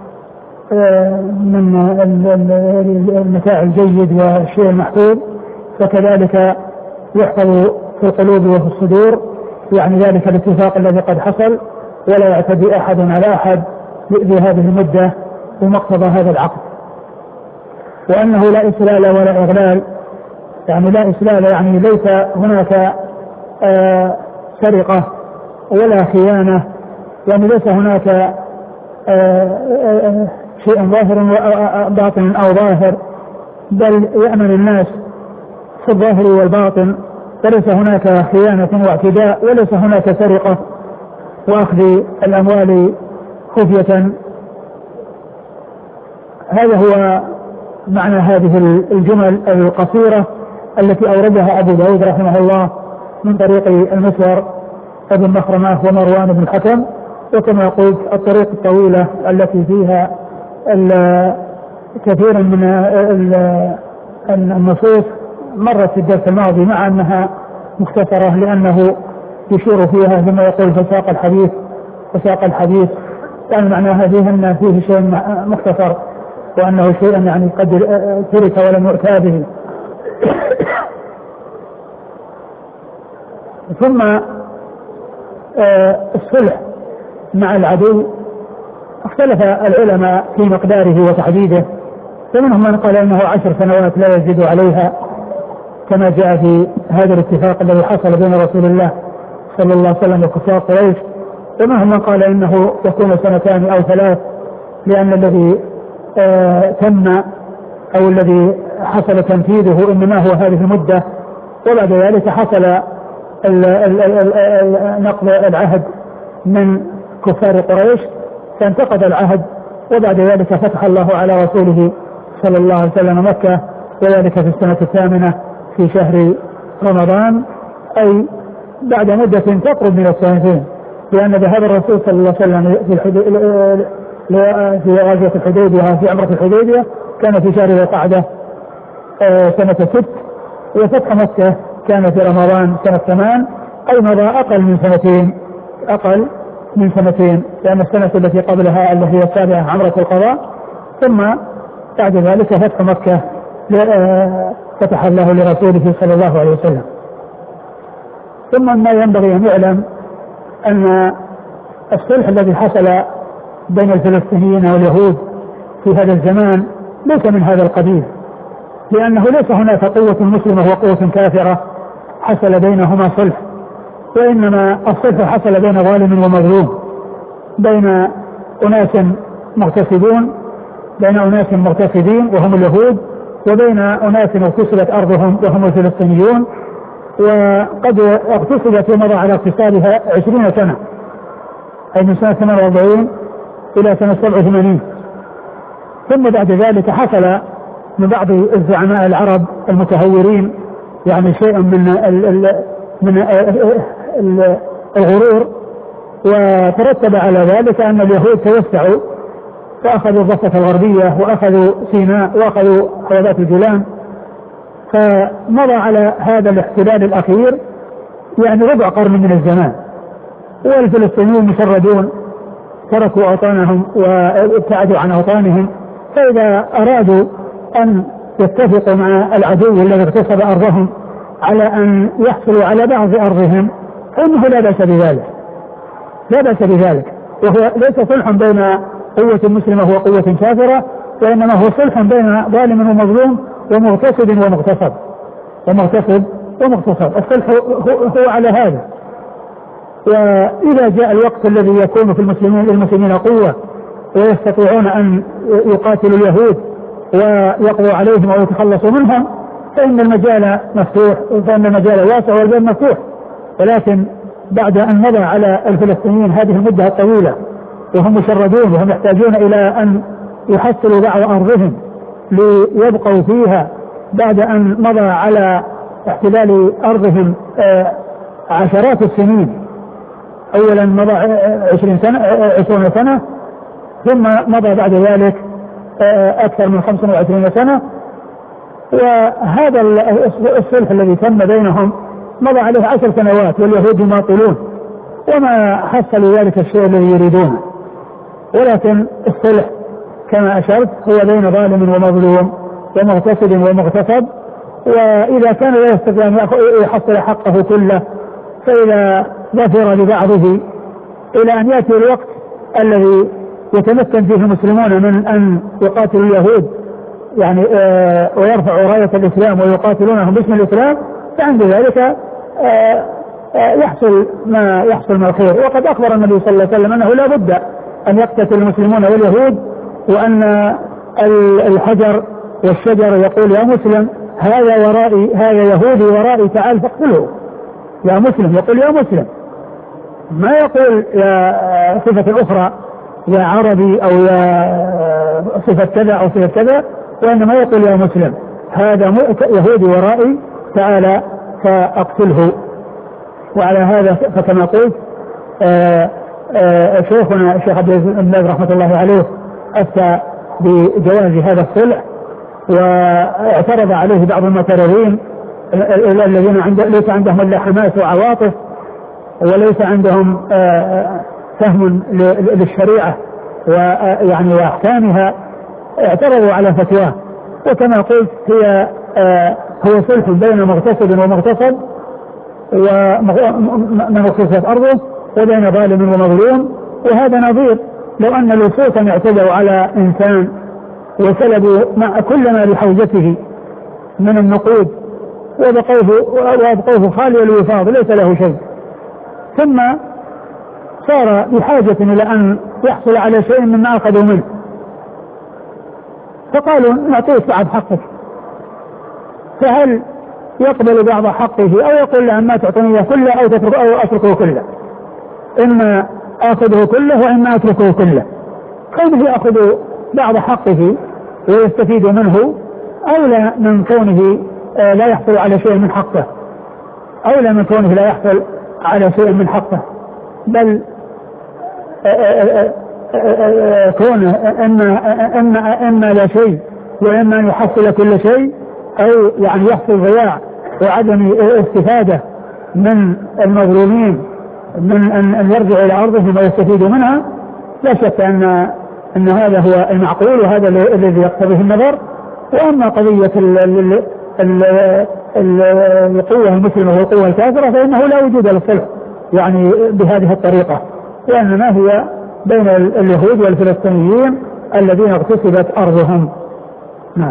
من المتاع الجيد والشيء المحفوظ، فكذلك يحفظ في القلوب وفي الصدور، يعني ذلك الاتفاق الذي قد حصل، ولا يعتدي أحد على أحد يؤذي هذه المدة بمقتضى هذا العقد، وأنه لا إسلال ولا إغلال، يعني لا إسلال يعني ليس هناك آه سرقة ولا خيانة، يعني ليس هناك آه آه شيء ظاهر وباطن أو ظاهر، بل يأمن الناس في الظاهر والباطن، وليس هناك خيانة واعتداء، وليس هناك سرقة وأخذ الأموال خفية. هذا هو معنى هذه الجمل القصيرة التي أوردها أبو داود رحمه الله من طريق المسور ابن مخرمة ومروان بن الحكم، وكما قلت الطريق الطويلة التي فيها كثيرا من النصوص مرت في الدرس الماضي، مع أنها مختصرة لأنه يشير فيها ثم يقول فساق الحديث فساق الحديث، يعني معناها فيه أن فيه شيء مختصر وأنه شيء يعني قد ترك ولم يؤتى به. ثم الصلح مع العدو اختلف العلماء في مقداره وتحديده، فمنهم من قال انه عشر سنوات لا يزيد عليها كما جاء في هذا الاتفاق الذي حصل بين رسول الله صلى الله عليه وسلم وكفار قريش، ومنهم من قال انه يكون سنتان او ثلاث، لان الذي آه تم او الذي حصل تنفيذه انما هو هذه المدة، وبعد ذلك حصل نقض العهد من كفار قريش فانتقض العهد، وبعد ذلك فتح الله على رسوله صلى الله عليه وسلم مكة، وذلك في السنة الثامنة في شهر رمضان، أي بعد مدة تقرب من السنتين، لأن ذهب الرسول صلى الله عليه وسلم في غزوة الحديبية في عمرة الحديبية كان في شهر ذي القعدة سنة ست، وفتح مكة كان في رمضان سنة ثمان، أي مضى أقل من سنتين أقل من سنتين لأن السنة التي قبلها التي هي السابعة عمرة القضاء، ثم بعد ذلك فتح مكة فتح الله لرسوله صلى الله عليه وسلم. ثم ما ينبغي أن يعلم أن الصلح الذي حصل بين الفلسطينيين واليهود في هذا الزمان ليس من هذا القبيل، لأنه ليس هناك قوة مسلمة وقوة كافرة حصل بينهما صلح، وإنما الصلح حصل بين ظالم ومظلوم، بين أناس مغتصبون بين أناس مغتصبين وهم اليهود، وبين أناس اغتصبت أرضهم وهم الفلسطينيون، وقد اغتصبت ومضى على اغتصابها عشرين سنة، أي من سنة ثمانية وأربعين إلى سنة سبعة وثمانين. ثم بعد ذلك حصل من بعض الزعماء العرب المتهورين يعني شيء من من الغرور، وترتب على ذلك أن اليهود توسعوا وأخذوا الضفة الغربية وأخذوا سيناء وأخذوا حوضات الجولان، فمضى على هذا الاحتلال الأخير يعني ربع قرن من الزمان، والفلسطينيون مشردون تركوا أوطانهم وابتعدوا عن أوطانهم، فإذا أرادوا أن يتفقوا مع العدو الذي اغتصب أرضهم على أن يحصلوا على بعض أرضهم فإنه لا بأس بذلك، لا بأس بذلك، وهو ليس صلح بين قوة مسلمة وقوة كافرة، وإنما هو صلح بين ظالم ومظلوم ومغتصب ومغتصب ومغتصب ومغتصب. الصلح هو على هذا. وإذا جاء الوقت الذي يكون في المسلمين للمسلمين قوة ويستطيعون أن يقاتلوا اليهود ويقضوا عليهم أو يتخلصوا منهم فإن المجال مفتوح، فإن المجال واسع والباب مفتوح. ولكن بعد أن مضى على الفلسطينيين هذه المدة الطويلة وهم مشردون وهم يحتاجون إلى أن يحصلوا بعض أرضهم ليبقوا فيها بعد أن مضى على احتلال أرضهم عشرات السنين، أولا مضى عشرين سنة عشرين سنة ثم مضى بعد ذلك أكثر من خمسة وعشرين سنة، وهذا الصلح الذي تم بينهم مضى عليه عشر سنوات واليهود يماطلون وما حصلوا ذلك الشيء الذي يريدونه. ولكن الصلح كما أشرت هو بين ظالم ومظلوم ومغتصب ومغتصب، وإذا كان لا يستطيع أن يحصل حقه كله فإذا ظفر لبعضه إلى أن يأتي الوقت الذي يتمكن فيه المسلمون من أن يقاتلوا اليهود يعني آه ويرفعوا راية الإسلام ويقاتلونهم باسم الإسلام، فعند ذلك آه آه يحصل ما يحصل من الخير. وقد أخبر النبي صلى الله عليه وسلم أنه لا بد أن يقتتل المسلمون واليهود، وأن الحجر والشجر يقول يا مسلم هذا ورائي، هذا يهودي ورائي تعال فاقتله. يا مسلم يقول يا مسلم، ما يقول يا صفة أخرى يا عربي أو يا صفة كذا أو صفة كذا، وإنما يقول يا مسلم هذا يهودي ورائي تعال فاقتله. وعلى هذا فكما قلت آآ آآ شيخنا الشيخ عبد العزيز بن باز رحمة الله عليه أفتى بجواز هذا الصلح، واعترض عليه بعض المعترضين الذين عند ليس عندهم الا حماس وعواطف وليس عندهم فهم للشريعة ويعني واحكامها، اعترضوا على فتواه. وكما قلت هي هو صلح بين مغتصب ومغتصب ومن اغتصبت أرضه وبين ظالم ومظلوم. وهذا نظير لو أن لصوصا اعتدوا على إنسان وسلبوا مع كل ما بحوزته من النقود وبقوه وابقوه خالي الوفاض ليس له شيء، ثم صار بحاجة إلى أن يحصل على شيء مما أخذوا منه، فقالوا نعطيك بعض حقك، فهل يقبل بعض حقه أو يقول له ما تعطيني كله أو تترك أو أتركه كله؟ إما أخذه كله وإما أتركه كله. كونه يأخذ بعض حقه ويستفيد منه أولى من كونه لا يحصل على شيء من حقه، أولى من كونه لا يحصل على شيء من حقه، بل كونه إما, إما, إما لا شيء وإما أن يحصل كل شيء، أو يعني يحصل ضياع وعدم استفادة من المظلومين من أن يرجع إلى أرضهم ويستفيدوا منها. لا شك أن أن هذا هو المعقول وهذا الذي يقتضيه النظر. وأما قضية القوة المسلمة والقوة الكافرة فإنه لا وجود للصلح يعني بهذه الطريقة، وإنما هي بين اليهود والفلسطينيين الذين اغتصبت أرضهم. نعم.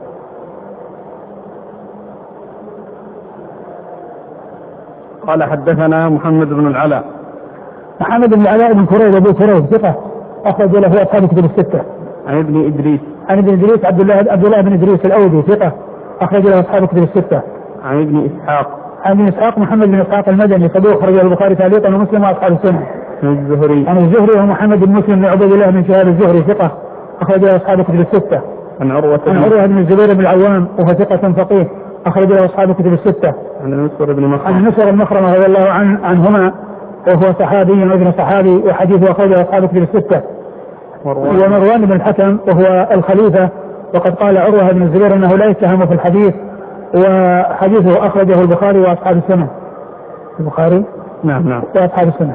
قال حدثنا محمد بن العلاء. محمد بن العلاء بن كريب أبو كريب ثقة أخرج له أصحاب كتب الستة. عن ابن إدريس. عن ابن إدريس عبد الله عبد الله بن إدريس الأودي ثقة أخرج له أصحاب كتب الستة. عن ابن إسحاق. عن ابن إسحاق محمد بن إسحاق المدني صدوق أخرج البخاري تعليقا ومسلم وأصحاب السنة. عن الزهري. عن الزهري ومحمد بن مسلم بن عبيد الله بن شهاب الزهري ثقة أخرج له أصحاب كتب الستة. عن عروة عن عروة بن الزبير بن العوام وهو ثقة فقيه أخرج له أصحاب الكتب الستة. عن المسور بن مخرمة. عن المسور بن مخرمة رضي الله عن عنهما وهو صحابي وابن صحابي وحديثه أخرج له أصحاب الكتب الستة. ومروان بن الحكم وهو الخليفة وقد قال عروة بن الزبير أنه لا يتهم في الحديث وحديثه أخرجه البخاري وأصحاب السنة. البخاري نعم نعم وأصحاب السنة.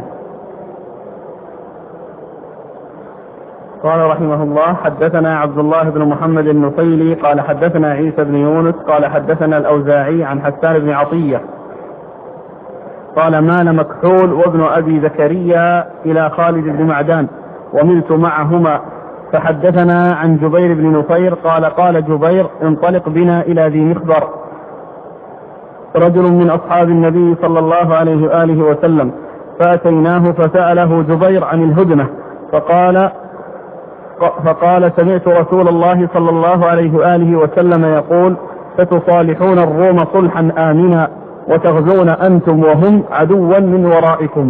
قال رحمه الله حدثنا عبد الله بن محمد النفيلي قال حدثنا عيسى بن يونس قال حدثنا الأوزاعي عن حسان بن عطية قال مال مكحول وابن أبي زكريا إلى خالد بن معدان وملت معهما فحدثنا عن جبير بن نفير قال قال جبير انطلق بنا إلى ذي مخبر رجل من أصحاب النبي صلى الله عليه وآله وسلم فأتيناه فسأله جبير عن الهدنة فقال فقال سمعت رسول الله صلى الله عليه وآله وسلم يقول ستصالحون الروم صلحا آمنا وتغزون أنتم وهم عدوا من ورائكم.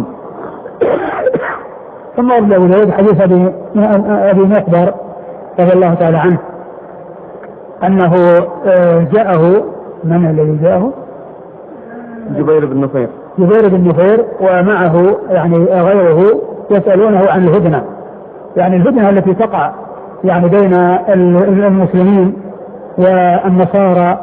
ثم أرد أبو داود حديث أبي مخبر رضي الله تعالى عنه أنه جاءه من الذي جاءه جبير بن نفير جبير بن نفير ومعه يعني غيره يسألونه عن الهدنة يعني الهدنة التي تقع يعني بين المسلمين والنصارى.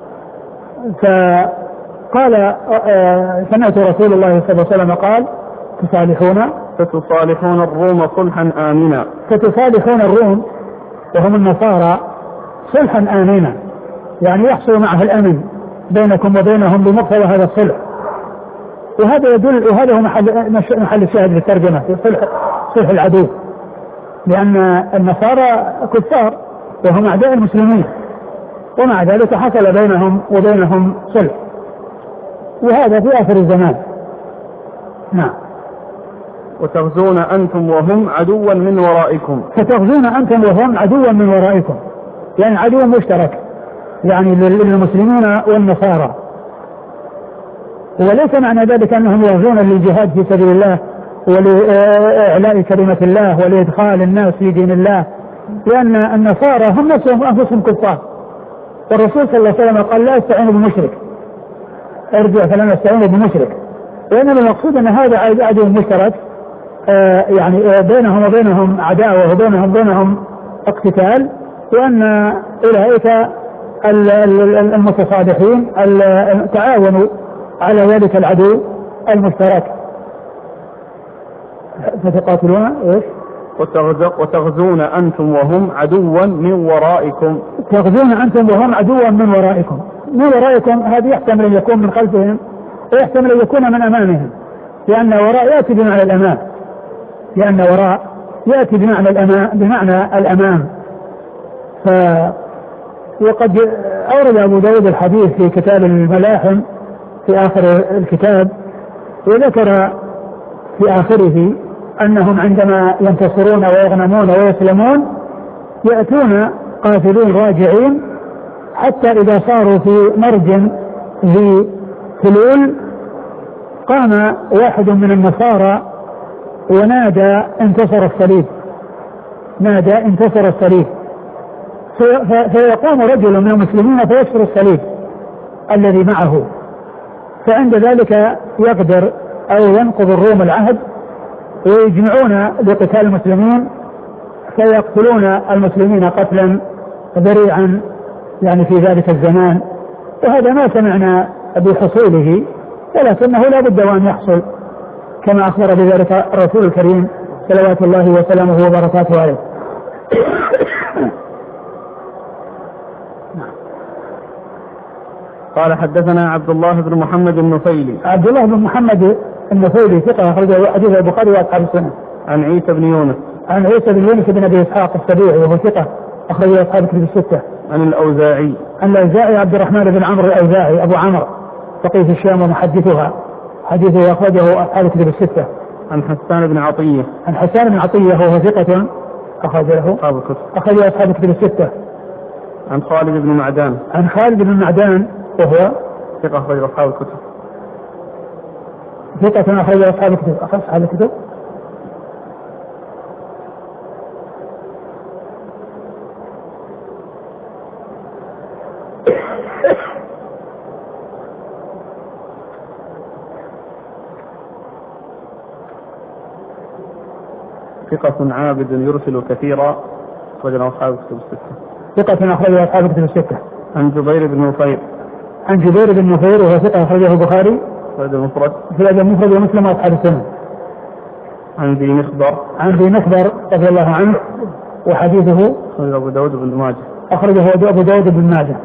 فقال سمعت رسول الله صلى الله عليه وسلم قال تصالحون ستصالحون الروم صلحا آمنا ستصالحون الروم وهم النصارى صلحا آمنا يعني يحصل معه الأمن بينكم وبينهم بمقتضى هذا الصلح. وهذا يدل وهذا هو محل, محل الشاهد في الترجمة في صلح, صلح العدو لأن النصارى كفار وهم أعداء المسلمين ومع ذلك حصل بينهم وبينهم صلح وهذا في آخر الزمان. نعم. وتغزون أنتم وهم عدوا من ورائكم فتغزون أنتم وهم عدوا من ورائكم يعني عدو مشترك يعني للمسلمين والنصارى. وليس معنى ذلك أنهم يغزون للجهاد في سبيل الله ولإعلاء كلمة الله ولإدخال الناس في دين الله لأن النصارى هم نفسهم أنفسهم كفار والرسول صلى الله عليه وسلم قال لا استعينوا بالمشرك ارجع فلا نستعين بالمشرك. وإنما المقصود أن هذا عدو مشترك آه يعني آه بينهم وبينهم عداوة وبينهم بينهم اقتتال وأن أولئك المتصالحين تعاونوا على ذلك العدو المشترك. فتقاتلون ايش؟ وتغزون أنتم وهم عدوا من ورائكم. تغزون أنتم وهم عدوا من ورائكم. من ورائكم هذه يحتمل أن يكون من خلفهم ويحتمل أن يكون من أمامهم لأن وراء يأتي بمعنى الأمام لأن وراء يأتي بمعنى الأمام بمعنى الأمام. ف وقد أورد أبو داود الحديث في كتاب الملاحم في آخر الكتاب وذكر في آخره أنهم عندما ينتصرون ويغنمون ويسلمون يأتون قاتلين راجعين حتى إذا صاروا في مرج ذي فلول قام واحد من النصارى ونادى انتصر الصليب نادى انتصر الصليب فيقوم رجل من المسلمين فيكسر الصليب الذي معه فعند ذلك يقدر أو ينقض الروم العهد ويجمعون لقتال المسلمين فيقتلون المسلمين قتلا ذريعا يعني في ذلك الزمان. وهذا ما سمعنا بحصوله ولكنه لا بد وأن يحصل كما أخبر بذلك الرسول الكريم صلوات الله وسلامه وبركاته عليه. قال حدثنا عبد الله بن محمد النفيلي. عبد الله بن محمد النفيلي ثقة أخرجه حديث البخاري وأصحاب السنة. عن عيسى بن يونس. عن عيسى بن يونس بن أبي إسحاق السبيعي وهو ثقة أخرجه أصحاب الكتب الستة. عن الأوزاعي. عن الأوزاعي عبد الرحمن بن عمرو الأوزاعي أبو عمرو فقيه الشام ومحدثها حديثه أخرجه أصحاب الكتب الستة. عن حسان بن عطية. عن حسان بن عطية وهو ثقة أخرجه أصحاب الكتب. أخرجه أصحاب الكتب الستة. عن خالد بن معدان. عن خالد بن معدان وهو ثقة أخرجه أصحاب الكتب. ثقة أخرجه أصحاب الكتب. أصحاب الكتب. ثقة عابد يرسل كثيرا، أخرجه أصحاب كتب الستة. ثقة أخرجه أصحاب كتب الستة. عن جبير بن نفير. عن جبير بن نفير وهو ثقة أخرجه البخاري في المفرد. في المفرد ومسلم وأصحاب السنن. عن ذي مخبر. عن ذي مخبر رضي الله عنه وحديثه أخرجه أبو داود بن ماجه. أخرجه أبو داود بن ماجه.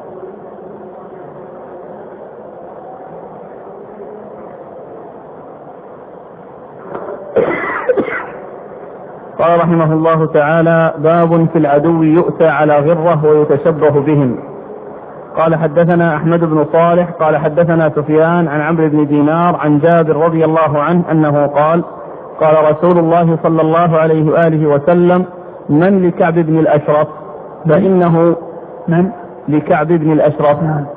قال رحمه الله تعالى: باب في العدو يؤتى على غرة ويتشبه بهم. قال حدثنا أحمد بن صالح قال حدثنا سفيان عن عمرو بن دينار عن جابر رضي الله عنه أنه قال: قال رسول الله صلى الله عليه وآله وسلم: من لكعب بن الأشرف فإنه من لكعب بن الأشرف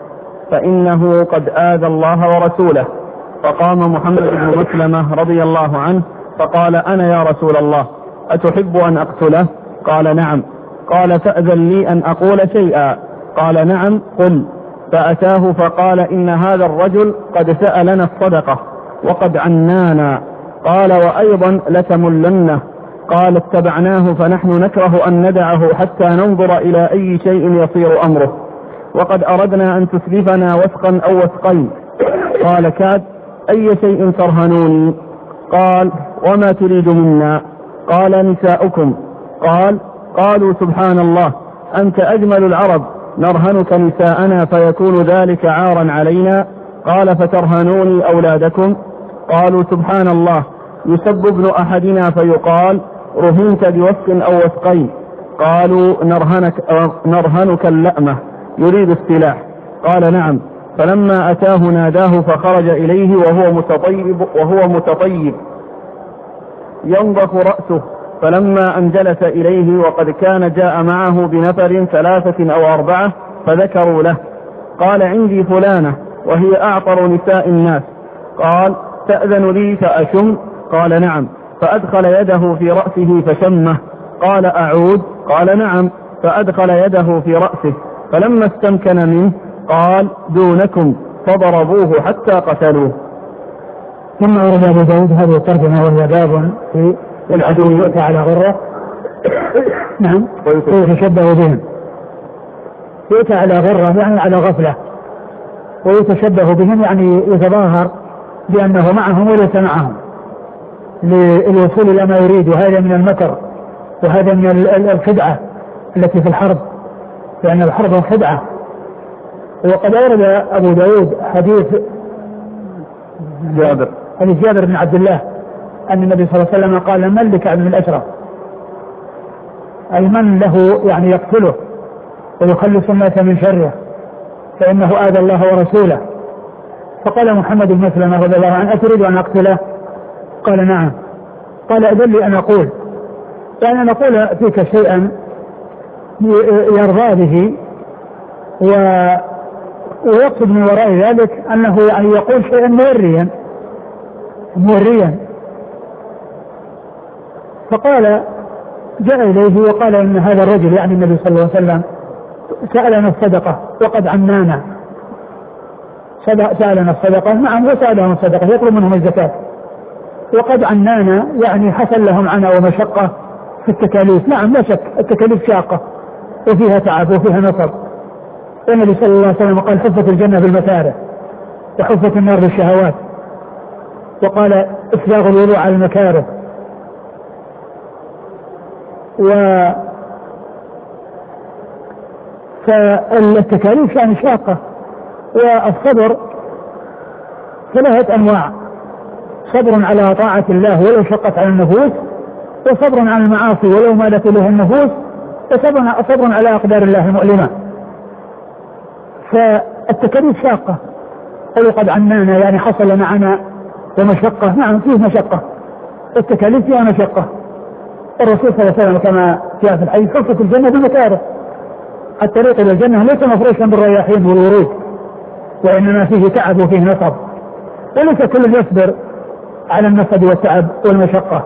فإنه قد آذى الله ورسوله. فقام محمد بن مسلمة رضي الله عنه فقال: أنا يا رسول الله، أتحب أن أقتله؟ قال: نعم. قال: فأذن لي أن أقول شيئا. قال: نعم، قل. فأتاه فقال: إن هذا الرجل قد سألنا الصدقة وقد عنانا. قال: وأيضا لتملنه. قال: اتبعناه فنحن نكره أن ندعه حتى ننظر إلى أي شيء يصير أمره، وقد أردنا أن تسلفنا وثقا أو وثقين. قال كعب: أي شيء ترهنوني؟ قال: وما تريد منا؟ قال: نساؤكم. قال: قالوا: سبحان الله، أنت أجمل العرب، نرهنك نساءنا فيكون ذلك عارا علينا؟ قال: فترهنوني أولادكم؟ قالوا: سبحان الله، يسب ابن أحدنا فيقال: رهنت بوثق أو وثقين. قالوا: نرهنك, نرهنك اللأمة، يريد السلاح. قال: نعم. فلما أتاه ناداه فخرج إليه وهو متطيب, وهو متطيب ينضف رأسه. فلما أن جلس إليه وقد كان جاء معه بنفر ثلاثة أو أربعة فذكروا له. قال: عندي فلانة وهي أعطر نساء الناس. قال: تأذن لي فأشم؟ قال: نعم. فأدخل يده في رأسه فشمه. قال: أعود؟ قال: نعم. فأدخل يده في رأسه فلما استمكن منه قال: دونكم، فضربوه حتى قتلوه. ثم ورد أبو داود هذه الترجمة وهي باب في العدو يؤتى على غرة نعم ويتشبه بهم. يؤتى على غرة يعني على غفلة، ويتشبه بهم يعني يتظاهر بأنه معهم وليس معهم للوصول إلى ما يريد. وهذا من المكر وهذا من الخدعة التي في الحرب، لأن الحرب خدعة. وقد أورد أبو داود حديث جابر حديث جابر بن عبد الله أن النبي صلى الله عليه وسلم قال: من لكعب بن الأشرف، أي من له يعني يقتله ويخلص الناس من شره فإنه آذى الله ورسوله. فقال محمد بن مسلمة رضي الله عنه: أتريد أن أقتله؟ قال: نعم. قال: أذن لي أن أقول، يعني أن أقول فيك شيئا يرضى به، ويقصد من وراء ذلك أنه يعني يقول شيئا موريا موريا. فقال جاء إليه وقال: إن هذا الرجل يعني النبي صلى الله عليه وسلم سألنا الصدقة وقد عنانا. سألنا الصدقة، نعم، وسألهم الصدقة، يطلب منهم الزكاة. وقد عنانا يعني حصل لهم عناء ومشقة في التكاليف. نعم، لا شك التكاليف شاقة وفيها تعب وفيها نصب. النبي صلى الله عليه وسلم قال: حفت الجنة بالمكاره وحفت النار بالشهوات، وقال: إسباغ الوضوء على المكاره. و فالتكاليف يعني شاقة. والصبر ثلاثة أنواع: صبر على طاعة الله ولو شقت على النفوس، وصبر على المعاصي ولو مالت له النفوس، وصبر على أقدار الله المؤلمة. فالتكاليف شاقة. قالوا: قد عنانا يعني حصل معنا ومشقة. نعم، فيه مشقة، التكاليف فيها مشقة. الرسول صلى الله عليه وسلم كما جاء في الحديث: حفت الجنة بمكاره. الطريق إلى الجنة ليس مفروشا بالرياحين والورود، وإنما فيه تعب وفيه نصب، وليس كل يصبر على النصب والتعب والمشقة.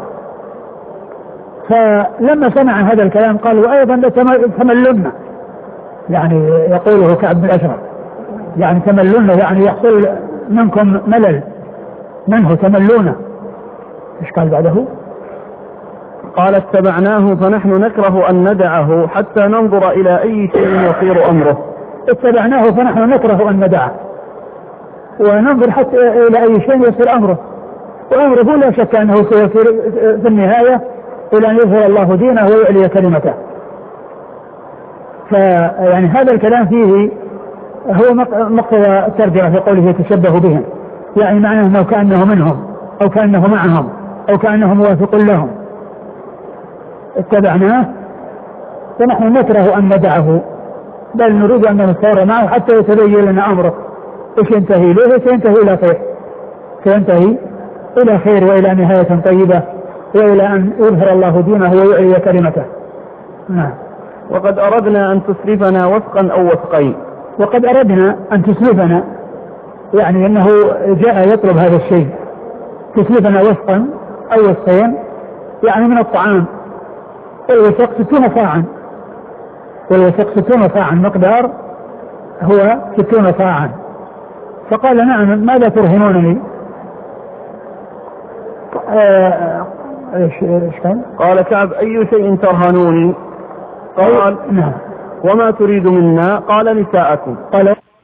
فلما سمع هذا الكلام قال: وأيضا تملنا، يعني يقوله كعب بن الأشرف، يعني تملنا يعني يحصل منكم ملل منه، تملونه. ايش قال بعده؟ قال اتبعناه فنحن نكره أن ندعه حتى ننظر إلى أي شيء يصير أمره. اتبعناه فنحن نكره أن ندعه وننظر حتى إلى أي شيء يصير أمره، وأمره لا شك أنه سيصير في النهاية إلى أن يظهر الله دينه ويعلي كلمته. فيعني هذا الكلام فيه هو مقتضى الترجمة في قوله يتشبه بهم، يعني معناه أنه كأنه منهم أو كأنه معهم أو كأنه موافق لهم. اتبعناه فنحن نكره أن ندعه، بل نريد أن نستمر معه حتى يتبين لنا أمره إيش ينتهي له، سينتهي إلى خير، سينتهي إلى خير وإلى نهاية طيبة وإلى أن يظهر الله دينه ويعلي كلمته. نعم. وقد أردنا أن تسلفنا وفقا أو وفقين. وقد أردنا أن تسلفنا، يعني أنه جاء يطلب هذا الشيء، تسلفنا وفقا أو وفقين، يعني من الطعام. والوثق ستون صاعا، والوثق ستون صاعا، مقدار هو ستون صاعا. فقال نعم ماذا ترهنونني؟ آه ايش ايش كان؟ قال كعب أي شيء ترهنوني؟ قال نعم. وما تريد منا؟ قال نساءكم. قال